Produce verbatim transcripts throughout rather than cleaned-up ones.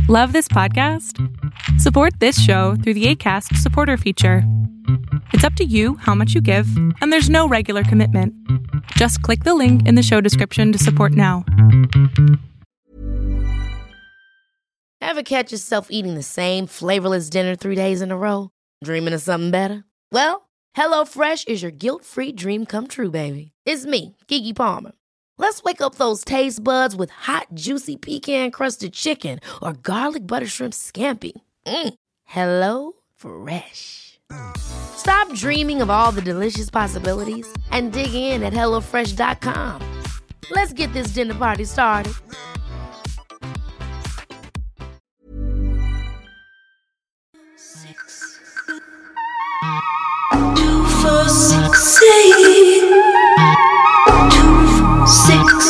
Love this podcast? Support this show through the Acast supporter feature. It's up to you how much you give, and there's no regular commitment. Just click the link in the show description to support now. Ever catch yourself eating the same flavorless dinner three days in a row? Dreaming of something better? Well, HelloFresh is your guilt-free dream come true, baby. It's me, Keke Palmer. Let's wake up those taste buds with hot, juicy pecan-crusted chicken or garlic butter shrimp scampi. Mm. Hello Fresh. Stop dreaming of all the delicious possibilities and dig in at hello fresh dot com. Let's get this dinner party started. Six. Two, four, six, eight. Two, four, six.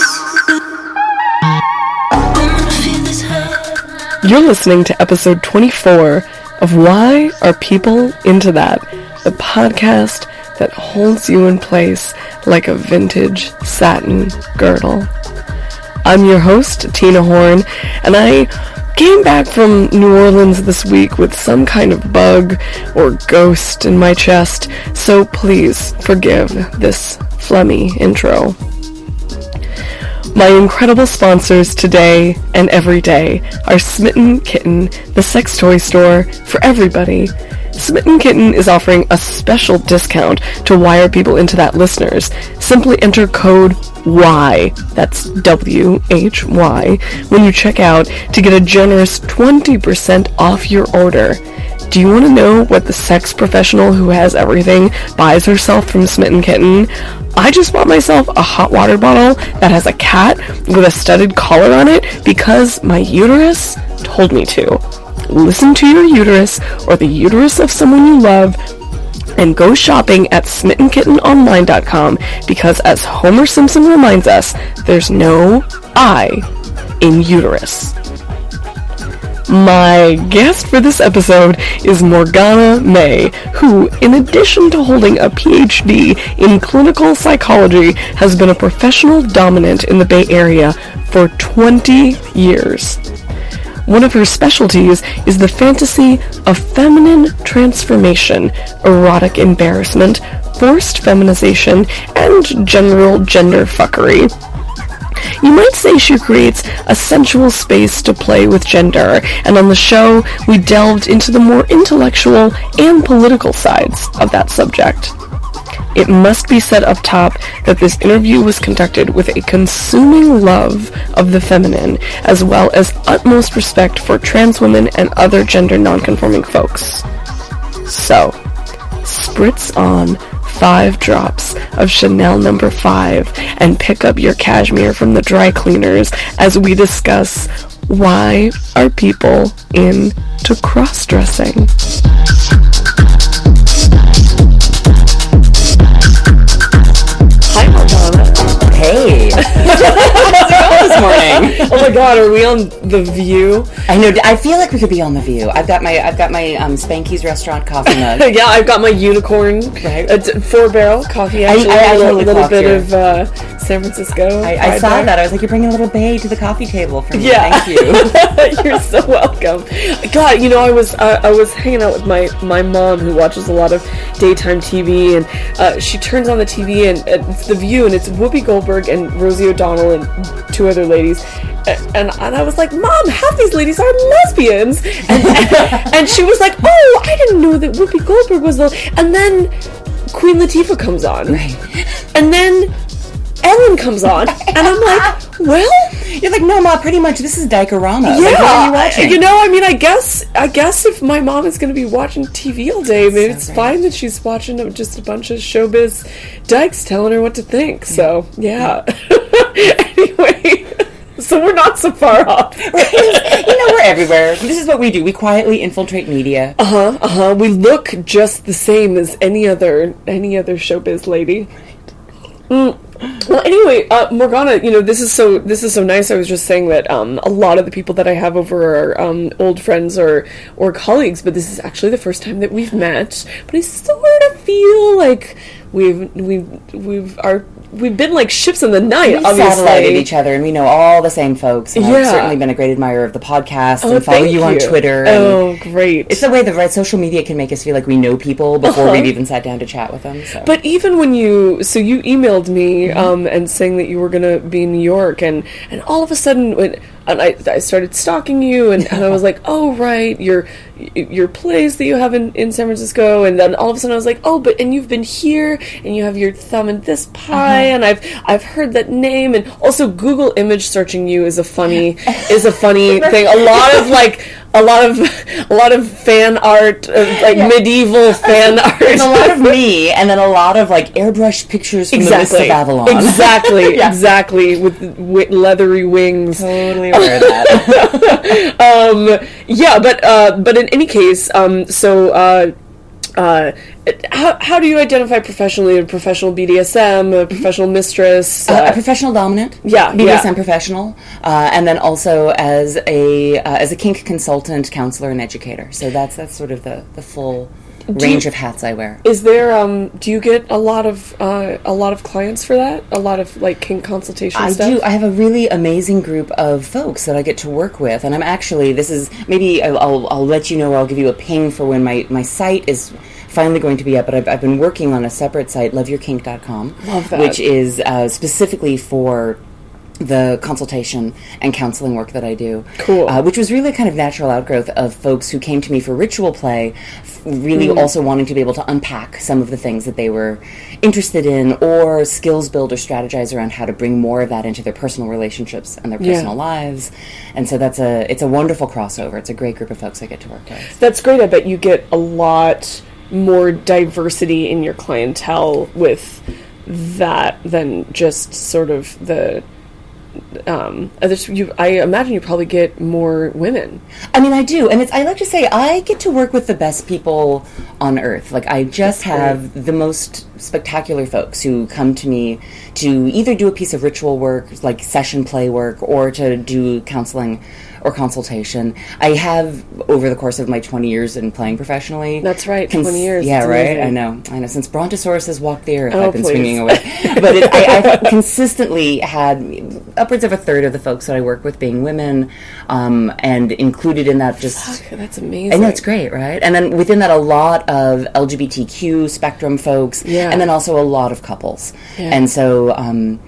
You're listening to episode twenty-four of Why Are People Into That? The podcast that holds you in place like a vintage satin girdle. I'm your host, Tina Horn, and I came back from New Orleans this week with some kind of bug or ghost in my chest, so please forgive this phlegmy intro. My incredible sponsors today and every day are Smitten Kitten, the sex toy store for everybody. Smitten Kitten is offering a special discount to Wire People Into That listeners. Simply enter code Y, that's W H Y, when you check out to get a generous twenty percent off your order. Do you want to know what the sex professional who has everything buys herself from Smitten Kitten? I just bought myself a hot water bottle that has a cat with a studded collar on it because my uterus told me to. Listen to your uterus or the uterus of someone you love and go shopping at smitten kitten online dot com because, as Homer Simpson reminds us, there's no I in uterus. My guest for this episode is Morgana May, who, in addition to holding a P H D in clinical psychology, has been a professional dominant in the Bay Area for twenty years. One of her specialties is the fantasy of feminine transformation, erotic embarrassment, forced feminization, and general gender fuckery. You might say she creates a sensual space to play with gender, and on the show, we delved into the more intellectual and political sides of that subject. It must be said up top that this interview was conducted with a consuming love of the feminine, as well as utmost respect for trans women and other gender non-conforming folks. So, spritz on five drops of Chanel number five and pick up your cashmere from the dry cleaners as we discuss why are people into cross-dressing. Hi, Morgana. Hey. How's it going this morning? Oh my god, are we on The View? I know. I feel like we could be on The View. I've got my I've got my um, Spanky's restaurant coffee mug. Yeah, I've got my unicorn, right? uh, four barrel coffee. Actually, I, I, I a totally little bit here. of uh, San Francisco. I, I saw that. I was like, you're bringing a little bay to the coffee table for me. Yeah. Thank you. You're so welcome. God, you know, I was uh, I was hanging out with my, my mom who watches a lot of daytime T V, and uh, she turns on the T V and uh, it's The View, and it's Whoopi Goldberg and Rosie O'Donnell and two other ladies. And, and I was like, Mom, half these ladies are lesbians. And, and she was like, oh, I didn't know that Whoopi Goldberg was the... And then Queen Latifah comes on. Right. And then Ellen comes on. And I'm like, well... You're like, no, Ma, pretty much this is Dikorama. Yeah. Like, what are you watching? You know, I mean, I guess I guess if my mom is going to be watching T V all day, maybe so it's great. fine that she's watching just a bunch of showbiz dykes telling her what to think. Yeah. So, yeah. yeah. Anyway... So we're not so far off. You know, we're everywhere. This is what we do. We quietly infiltrate media. Uh-huh, uh-huh. We look just the same as any other any other showbiz lady. Mm. Well, anyway, uh, Morgana, you know, this is so this is so nice. I was just saying that um, a lot of the people that I have over are um, old friends or or colleagues, but this is actually the first time that we've met. But I sort of feel like we've we've we've our we've been like ships in the night. We obviously, satellited each other, and we know all the same folks. And Yeah. I've certainly been a great admirer of the podcast Oh, and follow thank you on you. Twitter. And Oh, great! it's the way that right social media can make us feel like we know people before Uh-huh. we've even sat down to chat with them. So. But even when you, so you emailed me um, and saying that you were going to be in New York, and, and all of a sudden, when and I, I started stalking you, and, and I was like, oh, right, your your place that you have in, in San Francisco, and then all of a sudden I was like, oh, but, and you've been here, and you have your thumb in this pie, and I've I've heard that name, and also Google image searching you is a funny, is a funny thing. A lot of, like, a lot of, a lot of fan art, uh, like medieval fan art. There's a lot of me, and then a lot of like airbrushed pictures from the Mists of Avalon. Exactly, Yeah. exactly, with w- leathery wings. Totally aware of that. um, yeah, but uh, but in any case, um, so uh, uh, how how do you identify professionally? A professional B D S M, a professional mistress, Uh, uh, a professional dominant, Yeah, B D S M yeah. professional, uh, and then also as a uh, as a kink consultant, counselor, and educator. So that's that's sort of the the full range you- of hats I wear. Is there? Um, do you get a lot of uh, a lot of clients for that? A lot of like kink consultation I stuff? do. I have a really amazing group of folks that I get to work with, and I'm actually. This is maybe I'll I'll, I'll let you know. Or I'll give you a ping for when my my site is finally going to be up. But I've I've been working on a separate site, love your kink dot com, Love that. which is uh, specifically for the consultation and counseling work that I do. Cool. Uh, which was really a kind of natural outgrowth of folks who came to me for ritual play, f- really Mm. also wanting to be able to unpack some of the things that they were interested in, or skills build or strategize around how to bring more of that into their personal relationships and their Yeah. personal lives. And so that's a it's a wonderful crossover. It's a great group of folks I get to work with. That's great. I bet you get a lot more diversity in your clientele with that than just sort of the. Um, others, you, I imagine you probably get more women. I mean, I do, and it's. I like to say I get to work with the best people on earth. Like I just have the most spectacular folks who come to me to either do a piece of ritual work, like session play work, or to do counseling or consultation. I have, over the course of my twenty years in playing professionally. That's right, twenty years. Yeah, It's right. amazing. I know. I know. Since Brontosaurus has walked the earth, Oh, I've been please. swinging away. But it, I, I've consistently had upwards of a third of the folks that I work with being women, um, and included in that just. Fuck, that's amazing. I know, it's great, right? And then within that, a lot of L G B T Q spectrum folks, Yeah. and then also a lot of couples. Yeah. And so um,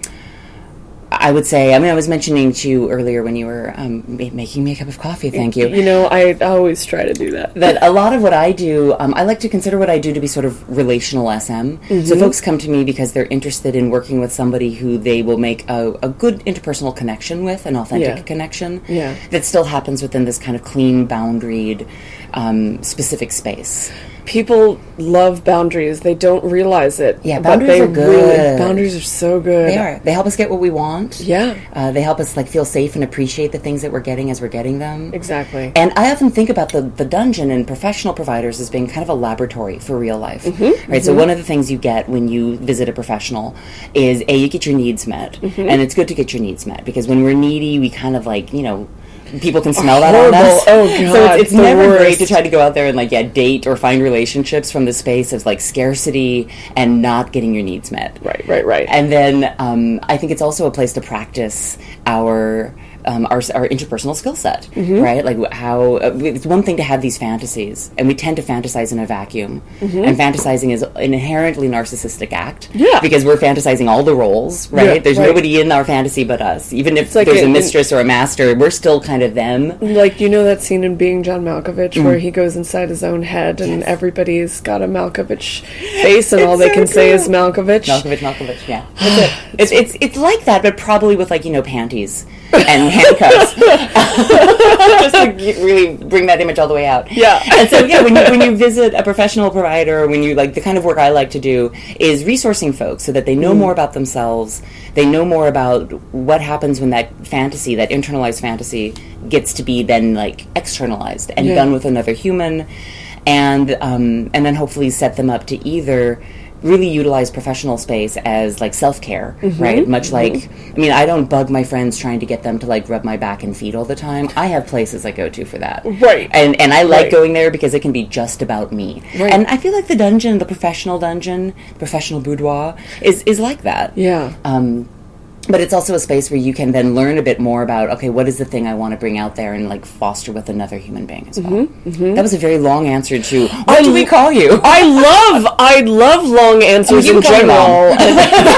I would say, I mean, I was mentioning to you earlier when you were um, ma- making me a cup of coffee, thank you, You know, I always try to do that. that a lot of what I do, um, I like to consider what I do to be sort of relational S M. Mm-hmm. So folks come to me because they're interested in working with somebody who they will make a, a good interpersonal connection with, an authentic Yeah. connection Yeah. that still happens within this kind of clean, boundaried, um, specific space. People love boundaries. They don't realize it. Yeah, but boundaries they are good. Really, boundaries are so good. They are. They help us get what we want. Yeah. Uh, they help us like feel safe and appreciate the things that we're getting as we're getting them. Exactly. And I often think about the, the dungeon and professional providers as being kind of a laboratory for real life. Mm-hmm, Right? So one of the things you get when you visit a professional is, A, you get your needs met. Mm-hmm. And it's good to get your needs met because when we're needy, we kind of like, you know, people can smell that Horrible. on us. Oh, So God, it's, it's the never worst. great to try to go out there and like, yeah, date or find relationships from the space of like scarcity and not getting your needs met. Right, right, right. And then um, I think it's also a place to practice our um, our, our interpersonal skill set, Mm-hmm. right? Like wh- how uh, it's one thing to have these fantasies, and we tend to fantasize in a vacuum. And fantasizing is an inherently narcissistic act, Mm-hmm. Yeah. because we're fantasizing all the roles, right? Yeah, There's right. nobody in our fantasy but us. Even if like there's a- a mistress or a master, we're still kind of them. Like, you know that scene in Being John Malkovich Mm. where he goes inside his own head and everybody's got a Malkovich face and all It's they so can say is cool. Malkovich. Malkovich, Malkovich, yeah. That's it. It's, it's it's like that, but probably with like, you know, panties and handcuffs. Just to get- really bring that image all the way out. Yeah. And so yeah, when you when you visit a professional provider, when you like the kind of work I like to do is resourcing folks so that they know more about themselves, they know more about what happens when that fantasy, that internalized fantasy, gets to be then like externalized and Yeah. done with another human, and um, and then hopefully set them up to either really utilize professional space as like self-care, Mm-hmm. right? Much like, I mean, I don't bug my friends trying to get them to like rub my back and feet all the time. I have places I go to for that. Right. And and I like Right. going there because it can be just about me. Right. And I feel like the dungeon, the professional dungeon, professional boudoir, is, is like that. Yeah. Um, but it's also a space where you can then learn a bit more about, okay, what is the thing I want to bring out there and like foster with another human being as well. Mm-hmm, That was a very long answer to, what do we call you? I love, I love long answers You in can call me general. Mom.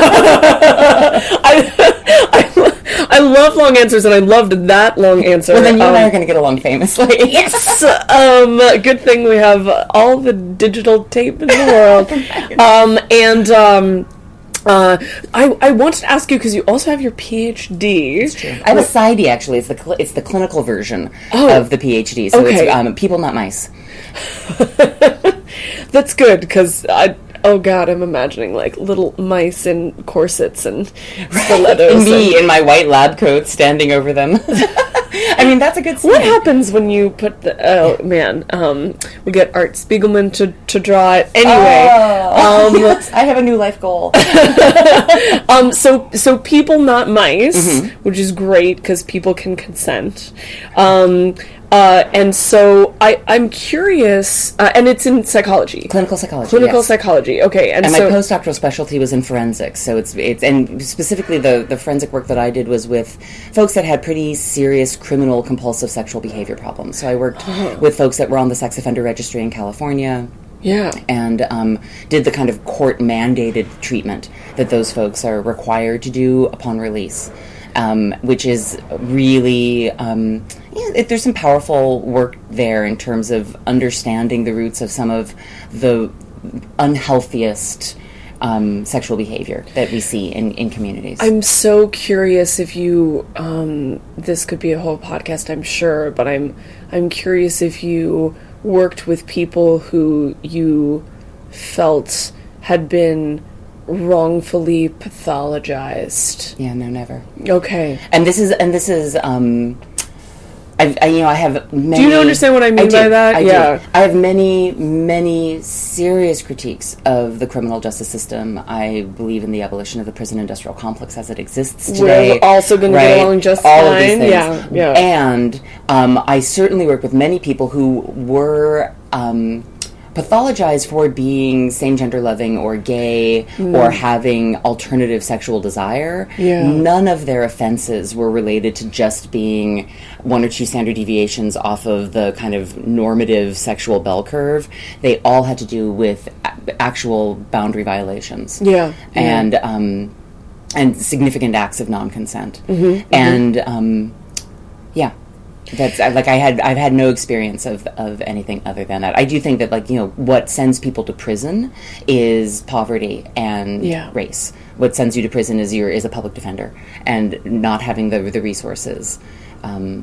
I, I, I love long answers, and I loved that long answer. Well, then you and I Um, are going to get along famously. Yes. Um, good thing we have all the digital tape in the world. Um, and um, uh, I I wanted to ask you because you also have your PhD. I have a PsyD, actually. It's the cl- it's the clinical version Oh. of the PhD. So Okay. it's um, people, not mice. That's good because I. Oh God, I'm imagining like little mice in corsets and stilettos. And me and- in my white lab coat standing over them. I mean, that's a good scene. What happens when you put the? Oh man, um, we get Art Spiegelman to, to draw it anyway. Oh, Um, yes, I have a new life goal. Um, so so people, not mice, Mm-hmm. which is great because people can consent. Um, uh, and so I I'm curious, uh, and it's in psychology, Clinical psychology. clinical yes. psychology. Okay, and, And so my postdoctoral specialty was in forensics, so it's it's and specifically the the forensic work that I did was with folks that had pretty serious criminal compulsive sexual behavior problems. So I worked with folks that were on the sex offender registry in California. yeah. And um, did the kind of court mandated treatment that those folks are required to do upon release, um, which is really um, yeah, it, there's some powerful work there in terms of understanding the roots of some of the unhealthiest um, sexual behavior that we see in, in communities. I'm so curious if you. Um, this could be a whole podcast, I'm sure, but I'm I'm curious if you worked with people who you felt had been wrongfully pathologized. yeah, no, never. Okay. And this is and this is. Um, I, I, you know, I have many... Do you understand what I mean do, by that? I Yeah. do. I have many, many serious critiques of the criminal justice system. I believe in the abolition of the prison industrial complex as it exists today. We're also going to right? get along just All fine. of these things. Yeah, yeah. And um, I certainly work with many people who were... Um, pathologized for being same-gender loving or gay or having alternative sexual desire. Yeah. None of their offenses were related to just being one or two standard deviations off of the kind of normative sexual bell curve. They all had to do with a- actual boundary violations. Yeah. And um, and significant acts of non-consent. Mm-hmm, And um, yeah. That's I- like I had I've had no experience of, of anything other than that. I do think that like you know what sends people to prison is poverty and Yeah. race. What sends you to prison is your is a public defender and not having the the resources um,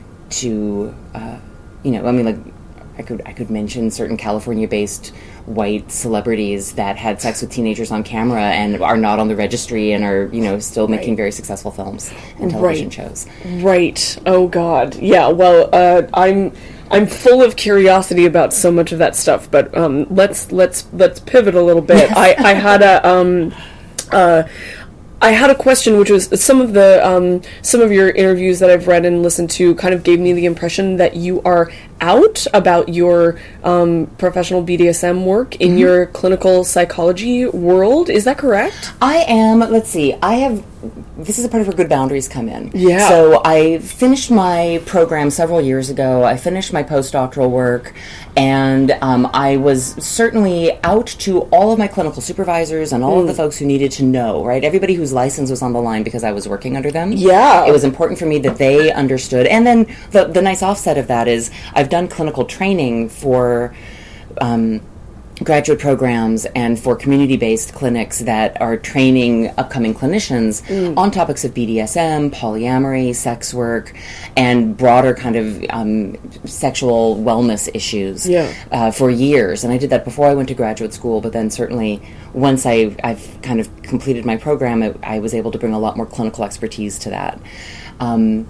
to uh, you know I mean like I could I could mention certain California-based white celebrities that had sex with teenagers on camera and are not on the registry and are you know still making very successful films and television Right. shows. Right. Oh God. Yeah. Well, uh, I'm I'm full of curiosity about so much of that stuff. But um, let's let's let's pivot a little bit. I I had a um, uh. I had a question, which was some of the um, some of your interviews that I've read and listened to kind of gave me the impression that you are out about your um, professional B D S M work in your clinical psychology world. Is that correct? I am, let's see, I have, this is a part of where good boundaries come in. Yeah. So I finished my program several years ago. I finished my postdoctoral work, and um, I was certainly out to all of my clinical supervisors and all of the folks who needed to know, right? Everybody whose license was on the line because I was working under them. Yeah. It was important for me that they understood. And then the, the nice offset of that is I've done clinical training for um, graduate programs and for community-based clinics that are training upcoming clinicians on topics of B D S M, polyamory, sex work, and broader kind of um, sexual wellness issues Yeah. uh, for years. And I did that before I went to graduate school, but then certainly once I, I've kind of completed my program, I, I was able to bring a lot more clinical expertise to that. Um,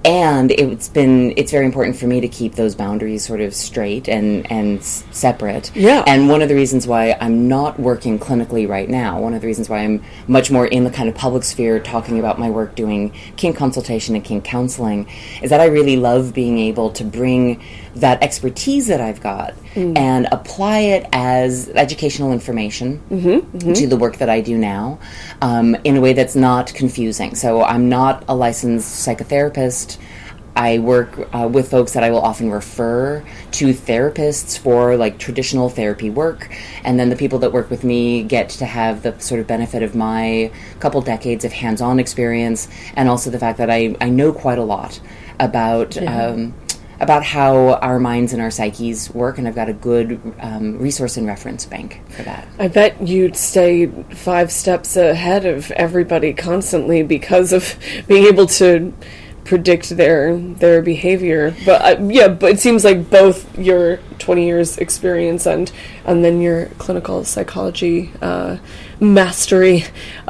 and it's been it's very important for me to keep those boundaries sort of straight and and s- separate. Yeah. And one of the reasons why I'm not working clinically right now, one of the reasons why I'm much more in the kind of public sphere talking about my work doing kink consultation and kink counseling, is that I really love being able to bring that expertise that I've got mm. and apply it as educational information mm-hmm, mm-hmm. to the work that I do now um, in a way that's not confusing. So I'm not a licensed psychotherapist. I work uh, with folks that I will often refer to therapists for like traditional therapy work, and then the people that work with me get to have the sort of benefit of my couple decades of hands-on experience, and also the fact that I, I know quite a lot about yeah. um, about how our minds and our psyches work, and I've got a good um, resource and reference bank for that. I bet you'd stay five steps ahead of everybody constantly because of being able to predict their their behavior. But uh, yeah, but it seems like both your twenty years experience and and then your clinical psychology uh, mastery uh,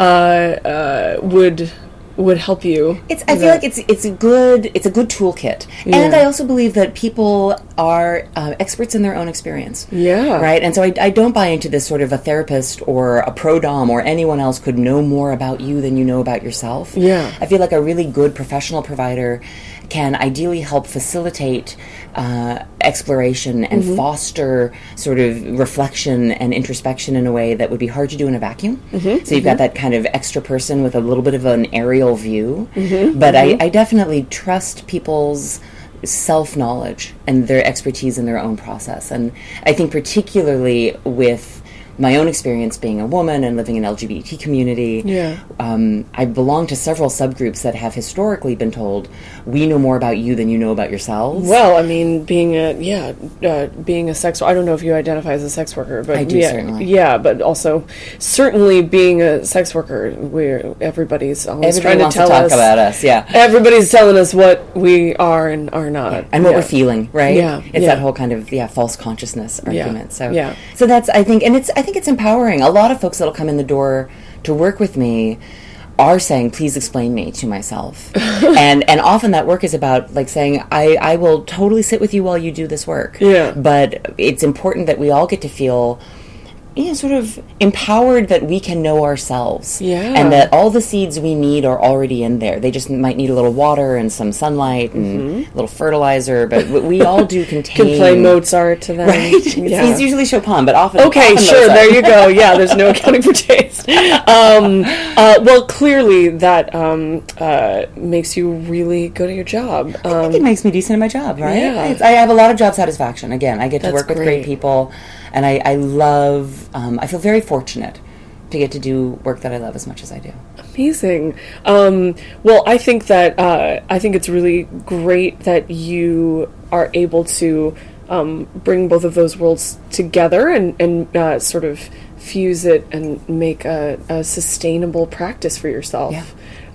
uh, would would help you. It's. I feel like it's it's a good it's a good toolkit, yeah. and I also believe that people are uh, experts in their own experience. Yeah. Right. And so I, I don't buy into this sort of a therapist or a pro dom or anyone else could know more about you than you know about yourself. Yeah. I feel like a really good professional provider can ideally help facilitate uh, exploration and mm-hmm. foster sort of reflection and introspection in a way that would be hard to do in a vacuum. Mm-hmm. So you've mm-hmm. got that kind of extra person with a little bit of an aerial view. Mm-hmm. But mm-hmm. I, I definitely trust people's self-knowledge and their expertise in their own process. And I think particularly with my own experience being a woman and living in L G B T community, yeah. um, I belong to several subgroups that have historically been told, we know more about you than you know about yourselves. Well, I mean, being a, yeah, uh, being a sex, I don't know if you identify as a sex worker, but I do, yeah, certainly. Yeah, but also, certainly being a sex worker, where everybody's always Everybody trying wants to tell to talk us, about us, yeah. Everybody's telling us what we are and are not. Yeah. And what yeah. we're feeling, right? Yeah. It's yeah. that whole kind of, yeah, false consciousness argument. Yeah. So, yeah. so that's, I think, and it's, I think it's empowering. A lot of folks that'll come in the door to work with me are saying, please explain me to myself. and and often that work is about like saying, I, I will totally sit with you while you do this work. Yeah. But it's important that we all get to feel, you know, sort of empowered that we can know ourselves. Yeah. And that all the seeds we need are already in there. They just might need a little water and some sunlight and mm-hmm. a little fertilizer, but we all do contain... Can play Mozart to them. Right? Yeah. It's usually Chopin, but often... Okay, often sure, Mozart. there you go. Yeah, there's no accounting for taste. Um, uh, well, clearly that um, uh, makes you really good at your job. Um, I think it makes me decent at my job, right? Yeah. It's, I have a lot of job satisfaction. Again, I get to That's work with great. great people, and I, I love... Um, I feel very fortunate to get to do work that I love as much as I do. Amazing. Um, well, I think that uh, I think it's really great that you are able to um, bring both of those worlds together and, and uh, sort of fuse it and make a, a sustainable practice for yourself. Yeah.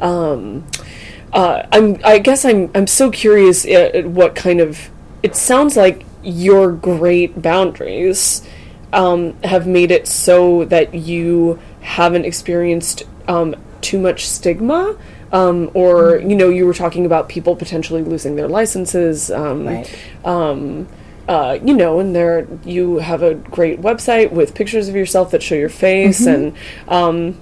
Um, uh, I'm. I guess I'm. I'm so curious at what kind of. It sounds like your great boundaries um, have made it so that you haven't experienced um, too much stigma, um, or you know, you were talking about people potentially losing their licenses. Um, Right. Um, uh, you know, and there you have a great website with pictures of yourself that show your face, Mm-hmm. and um,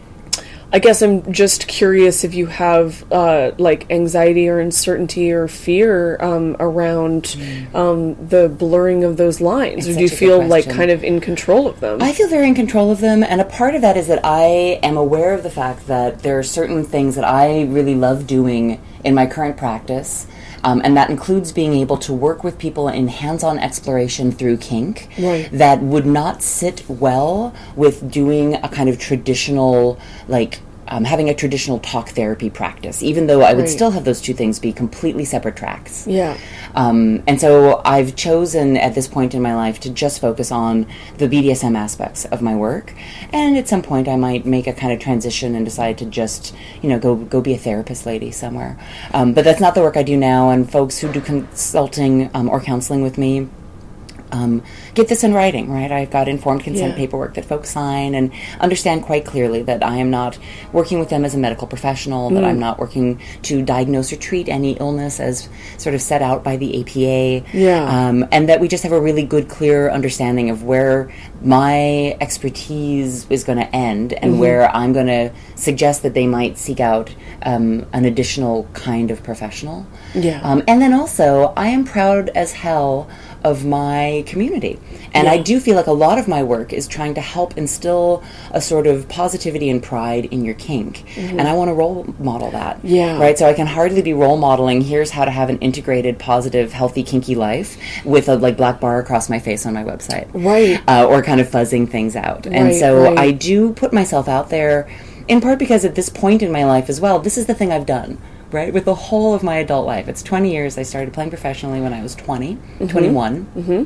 I guess I'm just curious if you have uh, like anxiety or uncertainty or fear um, around mm. um, the blurring of those lines, It's or do you such a good feel like question. kind of in control of them? I feel very in control of them, and a part of that is that I am aware of the fact that there are certain things that I really love doing in my current practice, um, and that includes being able to work with people in hands-on exploration through kink Right. that would not sit well with doing a kind of traditional, like, Um, having a traditional talk therapy practice, even though I would Right. still have those two things be completely separate tracks. Yeah. Um, and so I've chosen at this point in my life to just focus on the B D S M aspects of my work. And at some point I might make a kind of transition and decide to just, you know, go go be a therapist lady somewhere. Um, but that's not the work I do now, and folks who do consulting um, or counseling with me um, get this in writing, right? I've got informed consent Yeah. paperwork that folks sign and understand quite clearly that I am not working with them as a medical professional, that I'm not working to diagnose or treat any illness as sort of set out by the A P A. Yeah. Um, and that we just have a really good, clear understanding of where my expertise is going to end and where I'm going to suggest that they might seek out um, an additional kind of professional. Yeah. Um, and then also, I am proud as hell of my community. And I Yeah. do feel like a lot of my work is trying to help instill a sort of positivity and pride in your kink. And I want to role model that. Yeah. Right? So I can hardly be role modeling, here's how to have an integrated, positive, healthy, kinky life with a like black bar across my face on my website. Right. Uh, or kind of fuzzing things out. And Right, so right. I do put myself out there, in part because at this point in my life as well, this is the thing I've done. Right, with the whole of my adult life. It's twenty years. I started playing professionally when I was twenty, twenty-one. Mm-hmm.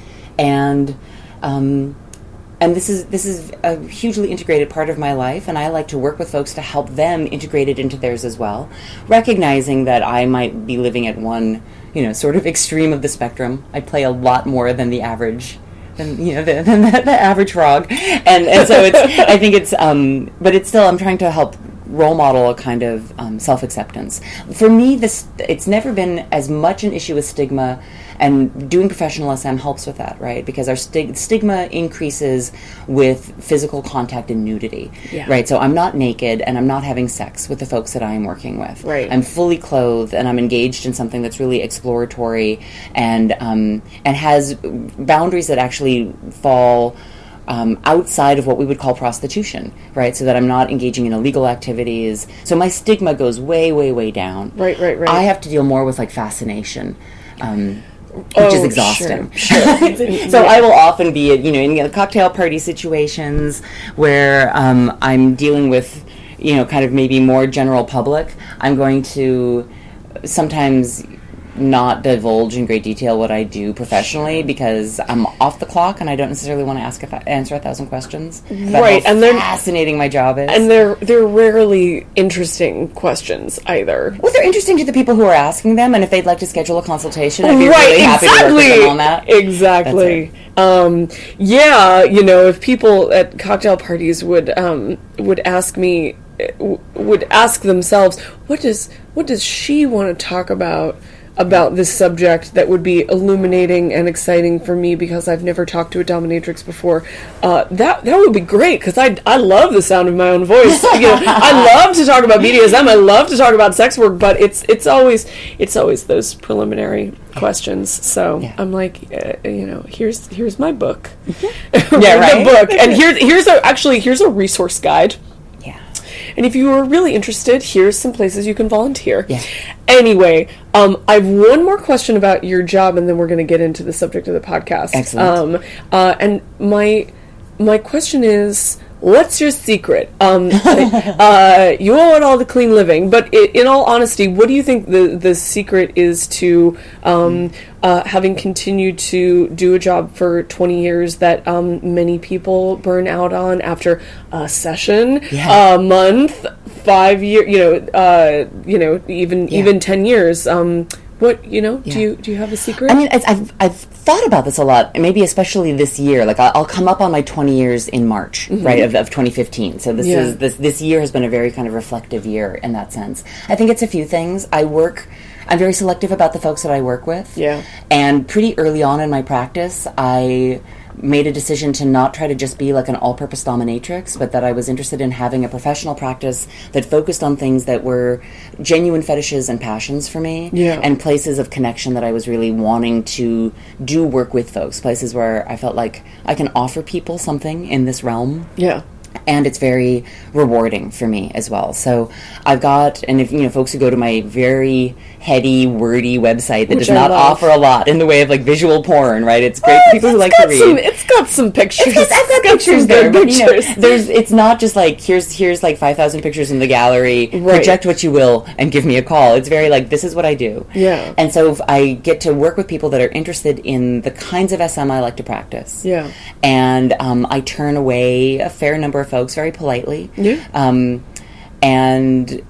And um, and this is this is a hugely integrated part of my life, and I like to work with folks to help them integrate it into theirs as well, recognizing that I might be living at one, you know, sort of extreme of the spectrum. I play a lot more than the average than you know the, than the, the average frog, and and so it's I think it's um, but it's still I'm trying to help role model a kind of um, self-acceptance. For me, this it's never been as much an issue with stigma, and doing professional S M helps with that, right? Because our stig- stigma increases with physical contact and nudity, Yeah. right? So I'm not naked and I'm not having sex with the folks that I am working with. Right. I'm fully clothed and I'm engaged in something that's really exploratory and um, and has boundaries that actually fall Um, outside of what we would call prostitution, right? So that I'm not engaging in illegal activities. So my stigma goes way, way, way down. Right, right, right. I have to deal more with like fascination, um, which Oh, is exhausting. sure, sure. So I will often be, at, you know, in cocktail party situations where um, I'm dealing with, you know, kind of maybe more general public. I'm going to sometimes not divulge in great detail what I do professionally because I'm off the clock and I don't necessarily want to ask a th- answer a thousand questions about Right, how and they're- fascinating my job is. And they're they're rarely interesting questions either. well, they're interesting to the people who are asking them, and if they'd like to schedule a consultation, I'd be Right, really happy exactly. to work with them on that. Exactly. Um, yeah, you know, if people at cocktail parties would um, would ask me, w- would ask themselves, what does what does she want to talk about? about this subject that would be illuminating and exciting for me because I've never talked to a dominatrix before. Uh, that that would be great because I I love the sound of my own voice. You know, I love to talk about B D S M. I love to talk about sex work, but it's it's always it's always those preliminary questions. So Yeah. I'm like, uh, you know, here's here's my book. Yeah, Read right? the book, and here's here's a actually here's a resource guide. Yeah. And if you are really interested, here's some places you can volunteer. Yeah. Anyway, um, I have one more question about your job, and then we're going to get into the subject of the podcast. Excellent. Um, uh, and my my question is, what's your secret? Um, uh, you owe it all to clean living, but i in all honesty, what do you think the the secret is to um, uh, having continued to do a job for twenty years that um, many people burn out on after a session, Yeah. a month, five year, you know, uh, you know, even Yeah. even ten years. Um, what you know? Do Yeah. you do you have a secret? I mean, it's, I've I've thought about this a lot, and maybe especially this year. Like, I'll, I'll come up on my twenty years in March, right, of, of twenty fifteen. So this Yeah. is this this year has been a very kind of reflective year in that sense. I think it's a few things. I work. I'm very selective about the folks that I work with. Yeah. And pretty early on in my practice, I made a decision to not try to just be like an all-purpose dominatrix, but that I was interested in having a professional practice that focused on things that were genuine fetishes and passions for me, Yeah. and places of connection that I was really wanting to do work with folks, places where I felt like I can offer people something in this realm. yeah. And it's very rewarding for me as well. So I've got, and if you know, folks who go to my very heady, wordy website that Which does I not love. offer a lot in the way of like visual porn, right? It's great for people who like to got read. some, it's got some pictures. It's got, I've got pictures some there, good but, you know, pictures. there's it's not just like here's here's like five thousand pictures in the gallery. Right. Project what you will and give me a call. It's very like this is what I do. Yeah. And so if I get to work with people that are interested in the kinds of S M I like to practice. Yeah. And um, I turn away a fair number of folks very politely. Yeah. Um, and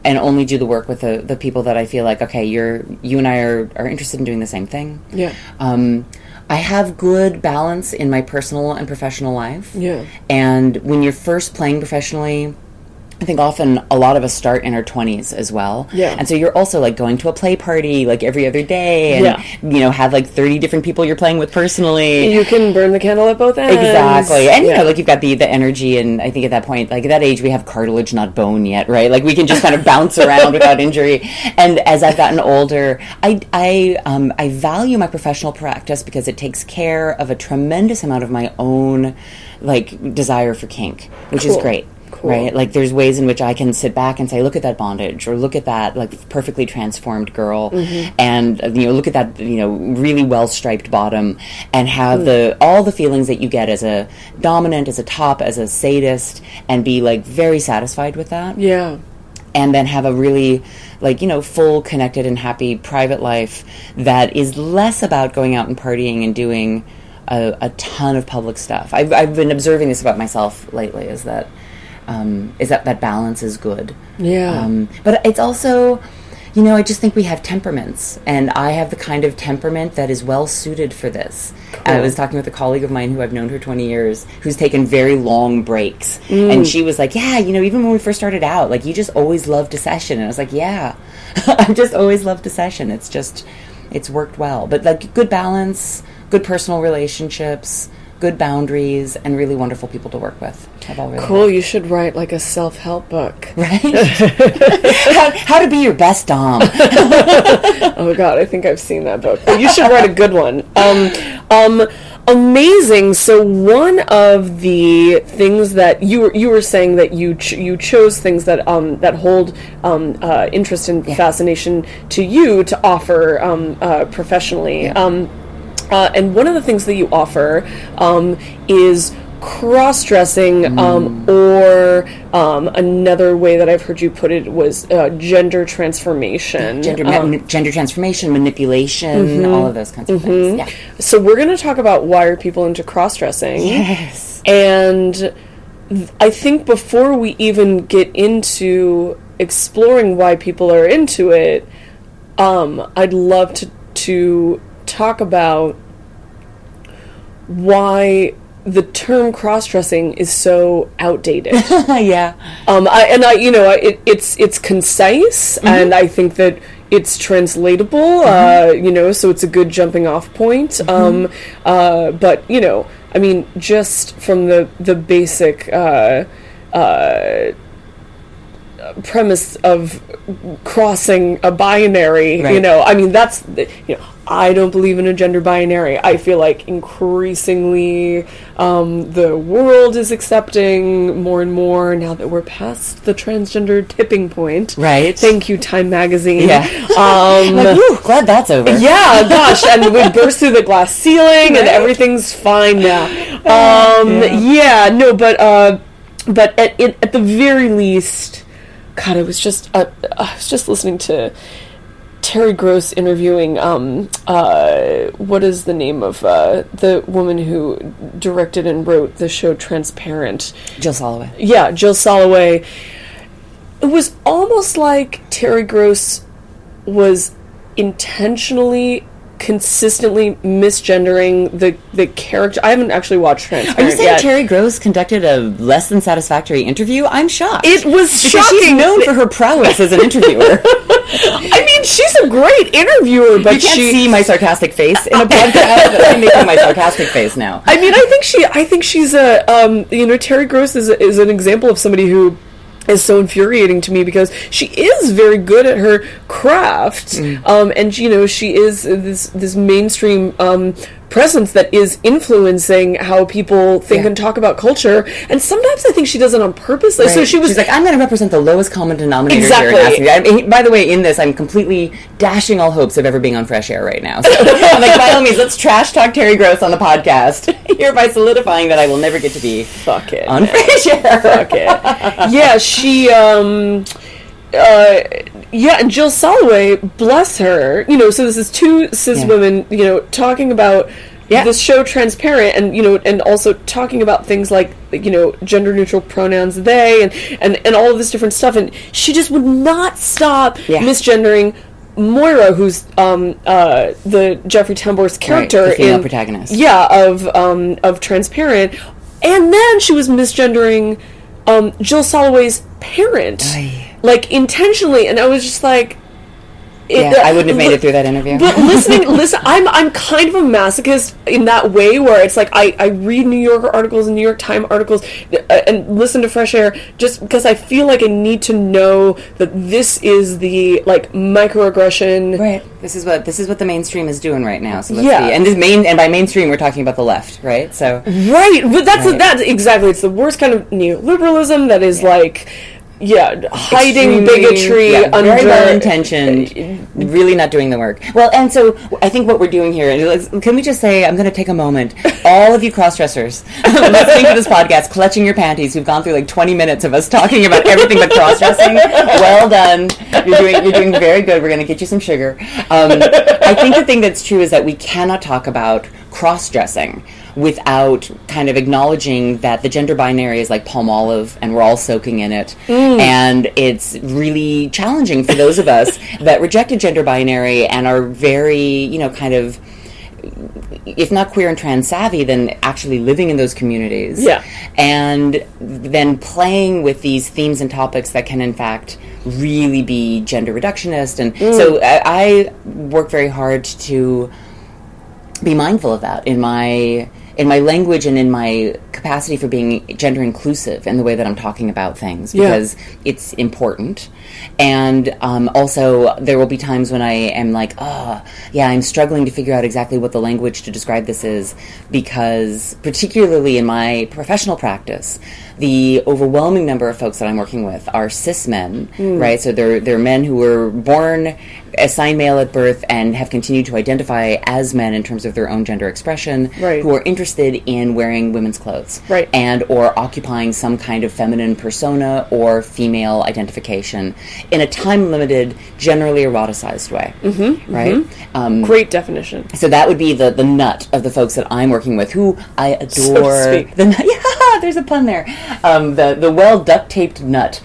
and only do the work with the, the people that I feel like, okay, you're you and I are, are interested in doing the same thing. Yeah. Um, I have good balance in my personal and professional life. Yeah. And when you're first playing professionally, I think often a lot of us start in our twenties as well. Yeah. And so you're also like going to a play party like every other day and, yeah. you know, have like thirty different people you're playing with personally. You can burn the candle at both ends. Exactly. And, you yeah. know, like you've got the, the energy, and I think at that point, like at that age, we have cartilage, not bone yet, right? Like we can just kind of bounce around without injury. And as I've gotten older, I, I, um, I value my professional practice because it takes care of a tremendous amount of my own, like, desire for kink, which Cool. is great. Cool. Right? Like there's ways in which I can sit back and say, look at that bondage, or look at that like perfectly transformed girl, mm-hmm. and uh, you know, look at that, you know, really well striped bottom, and have mm. the all the feelings that you get as a dominant, as a top, as a sadist, and be like very satisfied with that. Yeah. And then have a really, like, you know, full, connected, and happy private life that is less about going out and partying and doing a, a ton of public stuff. I've I've been observing this about myself lately, is that Um, is that that balance is good. Yeah. Um, but it's also, you know, I just think we have temperaments, and I have the kind of temperament that is well suited for this. Cool. I was talking with a colleague of mine who I've known her twenty years, who's taken very long breaks, Mm. and she was like, yeah, you know, even when we first started out, like, you just always loved a session. And I was like, yeah, I've just always loved a session. It's just, it's worked well. But, like, good balance, good personal relationships, good boundaries, and really wonderful people to work with. Have all really Cool. helped. You should write like a self-help book. Right? how, how to be your best dom. Oh God, I think I've seen that book. But you should write a good one. Um, um, amazing. So one of the things that you were you were saying that you ch- you chose things that um that hold um uh, interest and Yeah. fascination to you to offer um uh, professionally. Yeah. Um, uh, and one of the things that you offer um is cross-dressing, um, Mm. or um, another way that I've heard you put it was uh, gender transformation. Gender, ma- Um, gender transformation, manipulation, mm-hmm. all of those kinds of things. Yeah. so we're going to talk about why are people into cross-dressing. Yes. And th- I think before we even get into exploring why people are into it, um, I'd love to to talk about why the term cross-dressing is so outdated. yeah. Um, I, and I, you know, I, it, it's it's concise, Mm-hmm. and I think that it's translatable. Mm-hmm. Uh, you know, so it's a good jumping-off point. Mm-hmm. Um, uh, but you know, I mean, just from the the basic uh, uh, premise of crossing a binary, Right. you know, I mean, that's the, you know. I don't believe in a gender binary. I feel like increasingly um, the world is accepting more and more now that we're past the transgender tipping point. Right. Thank you, Time Magazine. Yeah. Um, like, whew, glad that's over. yeah, gosh, and we burst through the glass ceiling, and Right. everything's fine now. Um, yeah. yeah, no, but uh, but at it, at the very least, God, I was just uh, I was just listening to Terry Gross interviewing, um, uh, what is the name of uh, the woman who directed and wrote the show Transparent? Jill Soloway. Yeah, Jill Soloway. It was almost like Terry Gross was intentionally, consistently misgendering the the character. I haven't actually watched Transparent Are you saying yet. Terry Gross conducted a less than satisfactory interview? I'm shocked. It was because shocking. she's known for her prowess as an interviewer. I mean, she's a great interviewer, but You can't she see my sarcastic face in a podcast, but I'm making my sarcastic face now. I mean, I think she. I think she's a. Um, you know, Terry Gross is is an example of somebody who is so infuriating to me because she is very good at her craft, Mm. um, and you know, she is this this mainstream um, presence that is influencing how people think Yeah. and talk about culture. And sometimes I think she does it on purpose. Like, So Right. she was She's like, I'm going to represent the lowest common denominator Exactly. here. And asking. I mean, by the way, in this, I'm completely dashing all hopes of ever being on Fresh Air right now. So I'm like, by all means, let's trash talk Terry Gross on the podcast, hereby solidifying that I will never get to be fuck it. on Fresh Air. Fuck it. Yeah, she, um, uh, yeah, and Jill Soloway, bless her, you know, so this is two cis Yeah. women, you know, talking about Yeah. this show Transparent, and you know, and also talking about things like, you know, gender neutral pronouns they and, and, and all of this different stuff, and she just would not stop Yeah. misgendering Moira, who's um, uh, the Jeffrey Tambor's character, Right, the female in protagonist. yeah, of um, of Transparent, and then she was misgendering um, Jill Soloway's parent, Aye. like intentionally, and I was just like, it, Yeah, I wouldn't have made it through that interview. But listening, listen, I'm I'm kind of a masochist in that way, where it's like I, I read New Yorker articles and New York Times articles uh, and listen to Fresh Air just because I feel like I need to know that this is the like microaggression. Right. This is what this is what the mainstream is doing right now. So let's Yeah. see. And this main and by mainstream we're talking about the left, right? So Right, but that's Right. that's exactly, it's the worst kind of neoliberalism that is like, yeah, hiding extremely- bigotry yeah, under very well intentioned, really not doing the work. Well, and so I think what we're doing here, is, can we just say, I'm going to take a moment, all of you cross-dressers listening to this podcast, clutching your panties, who've gone through like twenty minutes of us talking about everything but cross-dressing, well done. You're doing you're doing very good. We're going to get you some sugar. Um, I think the thing that's true is that we cannot talk about cross-dressing without kind of acknowledging that the gender binary is like palm olive and we're all soaking in it. And it's really challenging for those of us that rejected gender binary and are very, you know, kind of, if not queer and trans savvy, then actually living in those communities. Yeah. And then playing with these themes and topics that can in fact really be gender reductionist. And so I, I work very hard to be mindful of that in my in my language and in my capacity for being gender inclusive in the way that I'm talking about things, because yeah. it's important. And um, also there will be times when I am like, oh, yeah, I'm struggling to figure out exactly what the language to describe this is, because particularly in my professional practice, the overwhelming number of folks that I'm working with are cis men, mm. right? So they're they're men who were born assigned male at birth and have continued to identify as men in terms of their own gender expression, right. who are interested in wearing women's clothes, right. and or occupying some kind of feminine persona or female identification in a time-limited, generally eroticized way, mm-hmm, right? Mm-hmm. Um, Great definition. So that would be the, the nut of the folks that I'm working with, who I adore. So to speak. The nut, yeah, there's a pun there. Um, the the well duct-taped nut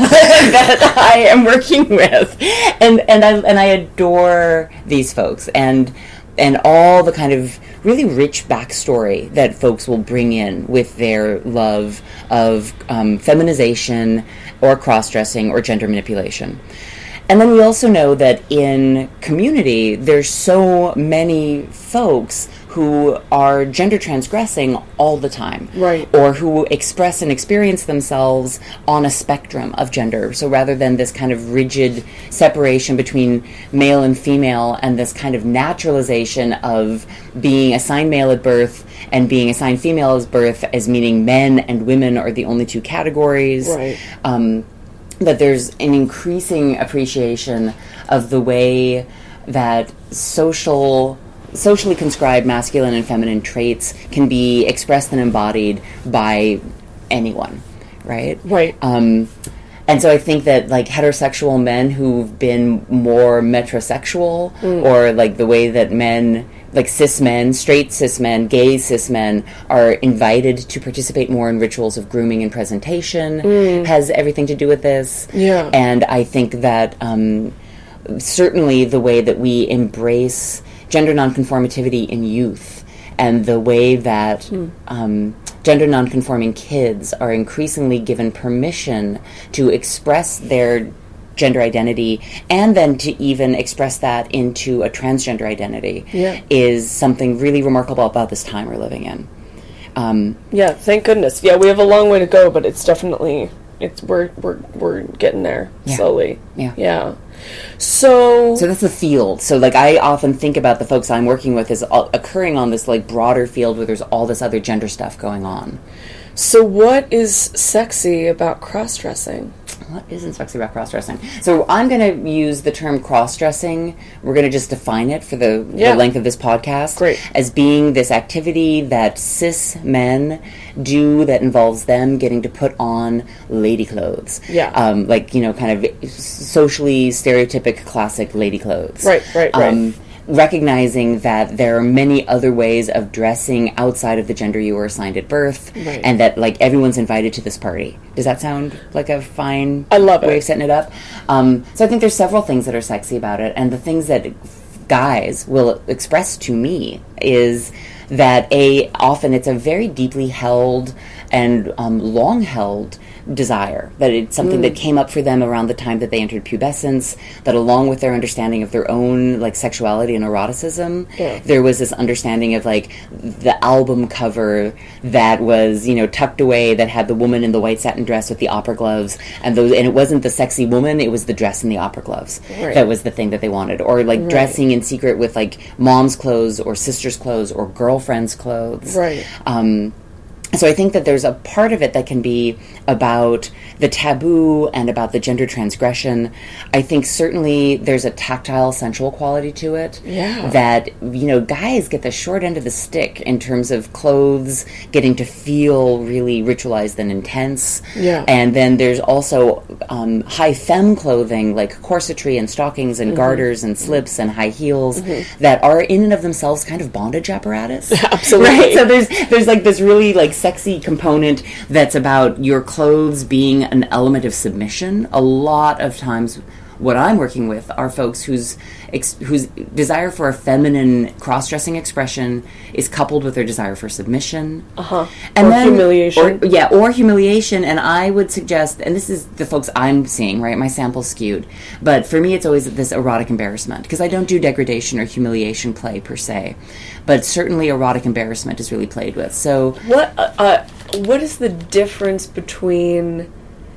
that I am working with, and and I and I adore these folks, and and all the kind of really rich backstory that folks will bring in with their love of um, feminization or cross-dressing or gender manipulation. And then we also know that in community, there's so many folks who are gender transgressing all the time. Right. Or who express and experience themselves on a spectrum of gender. So rather than this kind of rigid separation between male and female and this kind of naturalization of being assigned male at birth and being assigned female at birth as meaning men and women are the only two categories. Right. Um, that there's an increasing appreciation of the way that social, socially conscribed masculine and feminine traits can be expressed and embodied by anyone, right? Right. Um, and so I think that, like, heterosexual men who've been more metrosexual, mm. or, like, the way that men... like cis men, straight cis men, gay cis men are invited to participate more in rituals of grooming and presentation mm. has everything to do with this. Yeah. And I think that um, certainly the way that we embrace gender nonconformity in youth and the way that mm. um, gender nonconforming kids are increasingly given permission to express their gender identity and then to even express that into a transgender identity yeah. is something really remarkable about this time we're living in. Um, yeah, thank goodness. Yeah, we have a long way to go, but it's definitely it's we're we're we're getting there yeah. slowly. Yeah. Yeah. So So that's the field. So like I often think about the folks I'm working with as all, occurring on this like broader field where there's all this other gender stuff going on. So what is sexy about cross-dressing? What isn't sexy about cross-dressing? So I'm going to use the term cross-dressing. We're going to just define it for the, yeah. the length of this podcast. Great. As being this activity that cis men do that involves them getting to put on lady clothes. Yeah. Um, like, you know, kind of socially stereotypic classic lady clothes. Right, right, right. Um, recognizing that there are many other ways of dressing outside of the gender you were assigned at birth, Right. and that like everyone's invited to this party. Does that sound like a fine I love it. way of setting it up? Um, so I think there's several things that are sexy about it, and the things that guys will express to me is that a often it's a very deeply held and um, long held desire, that it's something that came up for them around the time that they entered pubescence, that along with their understanding of their own like sexuality and eroticism, Yeah. there was this understanding of like the album cover that was, you know, tucked away, that had the woman in the white satin dress with the opera gloves, and those, and it wasn't the sexy woman, it was the dress and the opera gloves. Right. That was the thing that they wanted. Or like dressing in secret with like mom's clothes or sister's clothes or girlfriend's clothes. Right. Um, so I think that there's a part of it that can be about the taboo and about the gender transgression. I think certainly there's a tactile, sensual quality to it. Yeah. That, you know, guys get the short end of the stick in terms of clothes getting to feel really ritualized and intense. Yeah. And then there's also um, high femme clothing like corsetry and stockings and garters and slips and high heels that are in and of themselves kind of bondage apparatus. Absolutely. Right? So there's there's like this really like sexy component that's about your clothes being an element of submission. A lot of times what I'm working with are folks whose ex- whose desire for a feminine cross-dressing expression is coupled with their desire for submission. Uh-huh. And Or then, humiliation. Or, yeah, or humiliation. And I would suggest, and this is the folks I'm seeing, right? My sample's skewed. But for me, it's always this erotic embarrassment, because I don't do degradation or humiliation play per se. But certainly erotic embarrassment is really played with. So What uh, uh, what is the difference between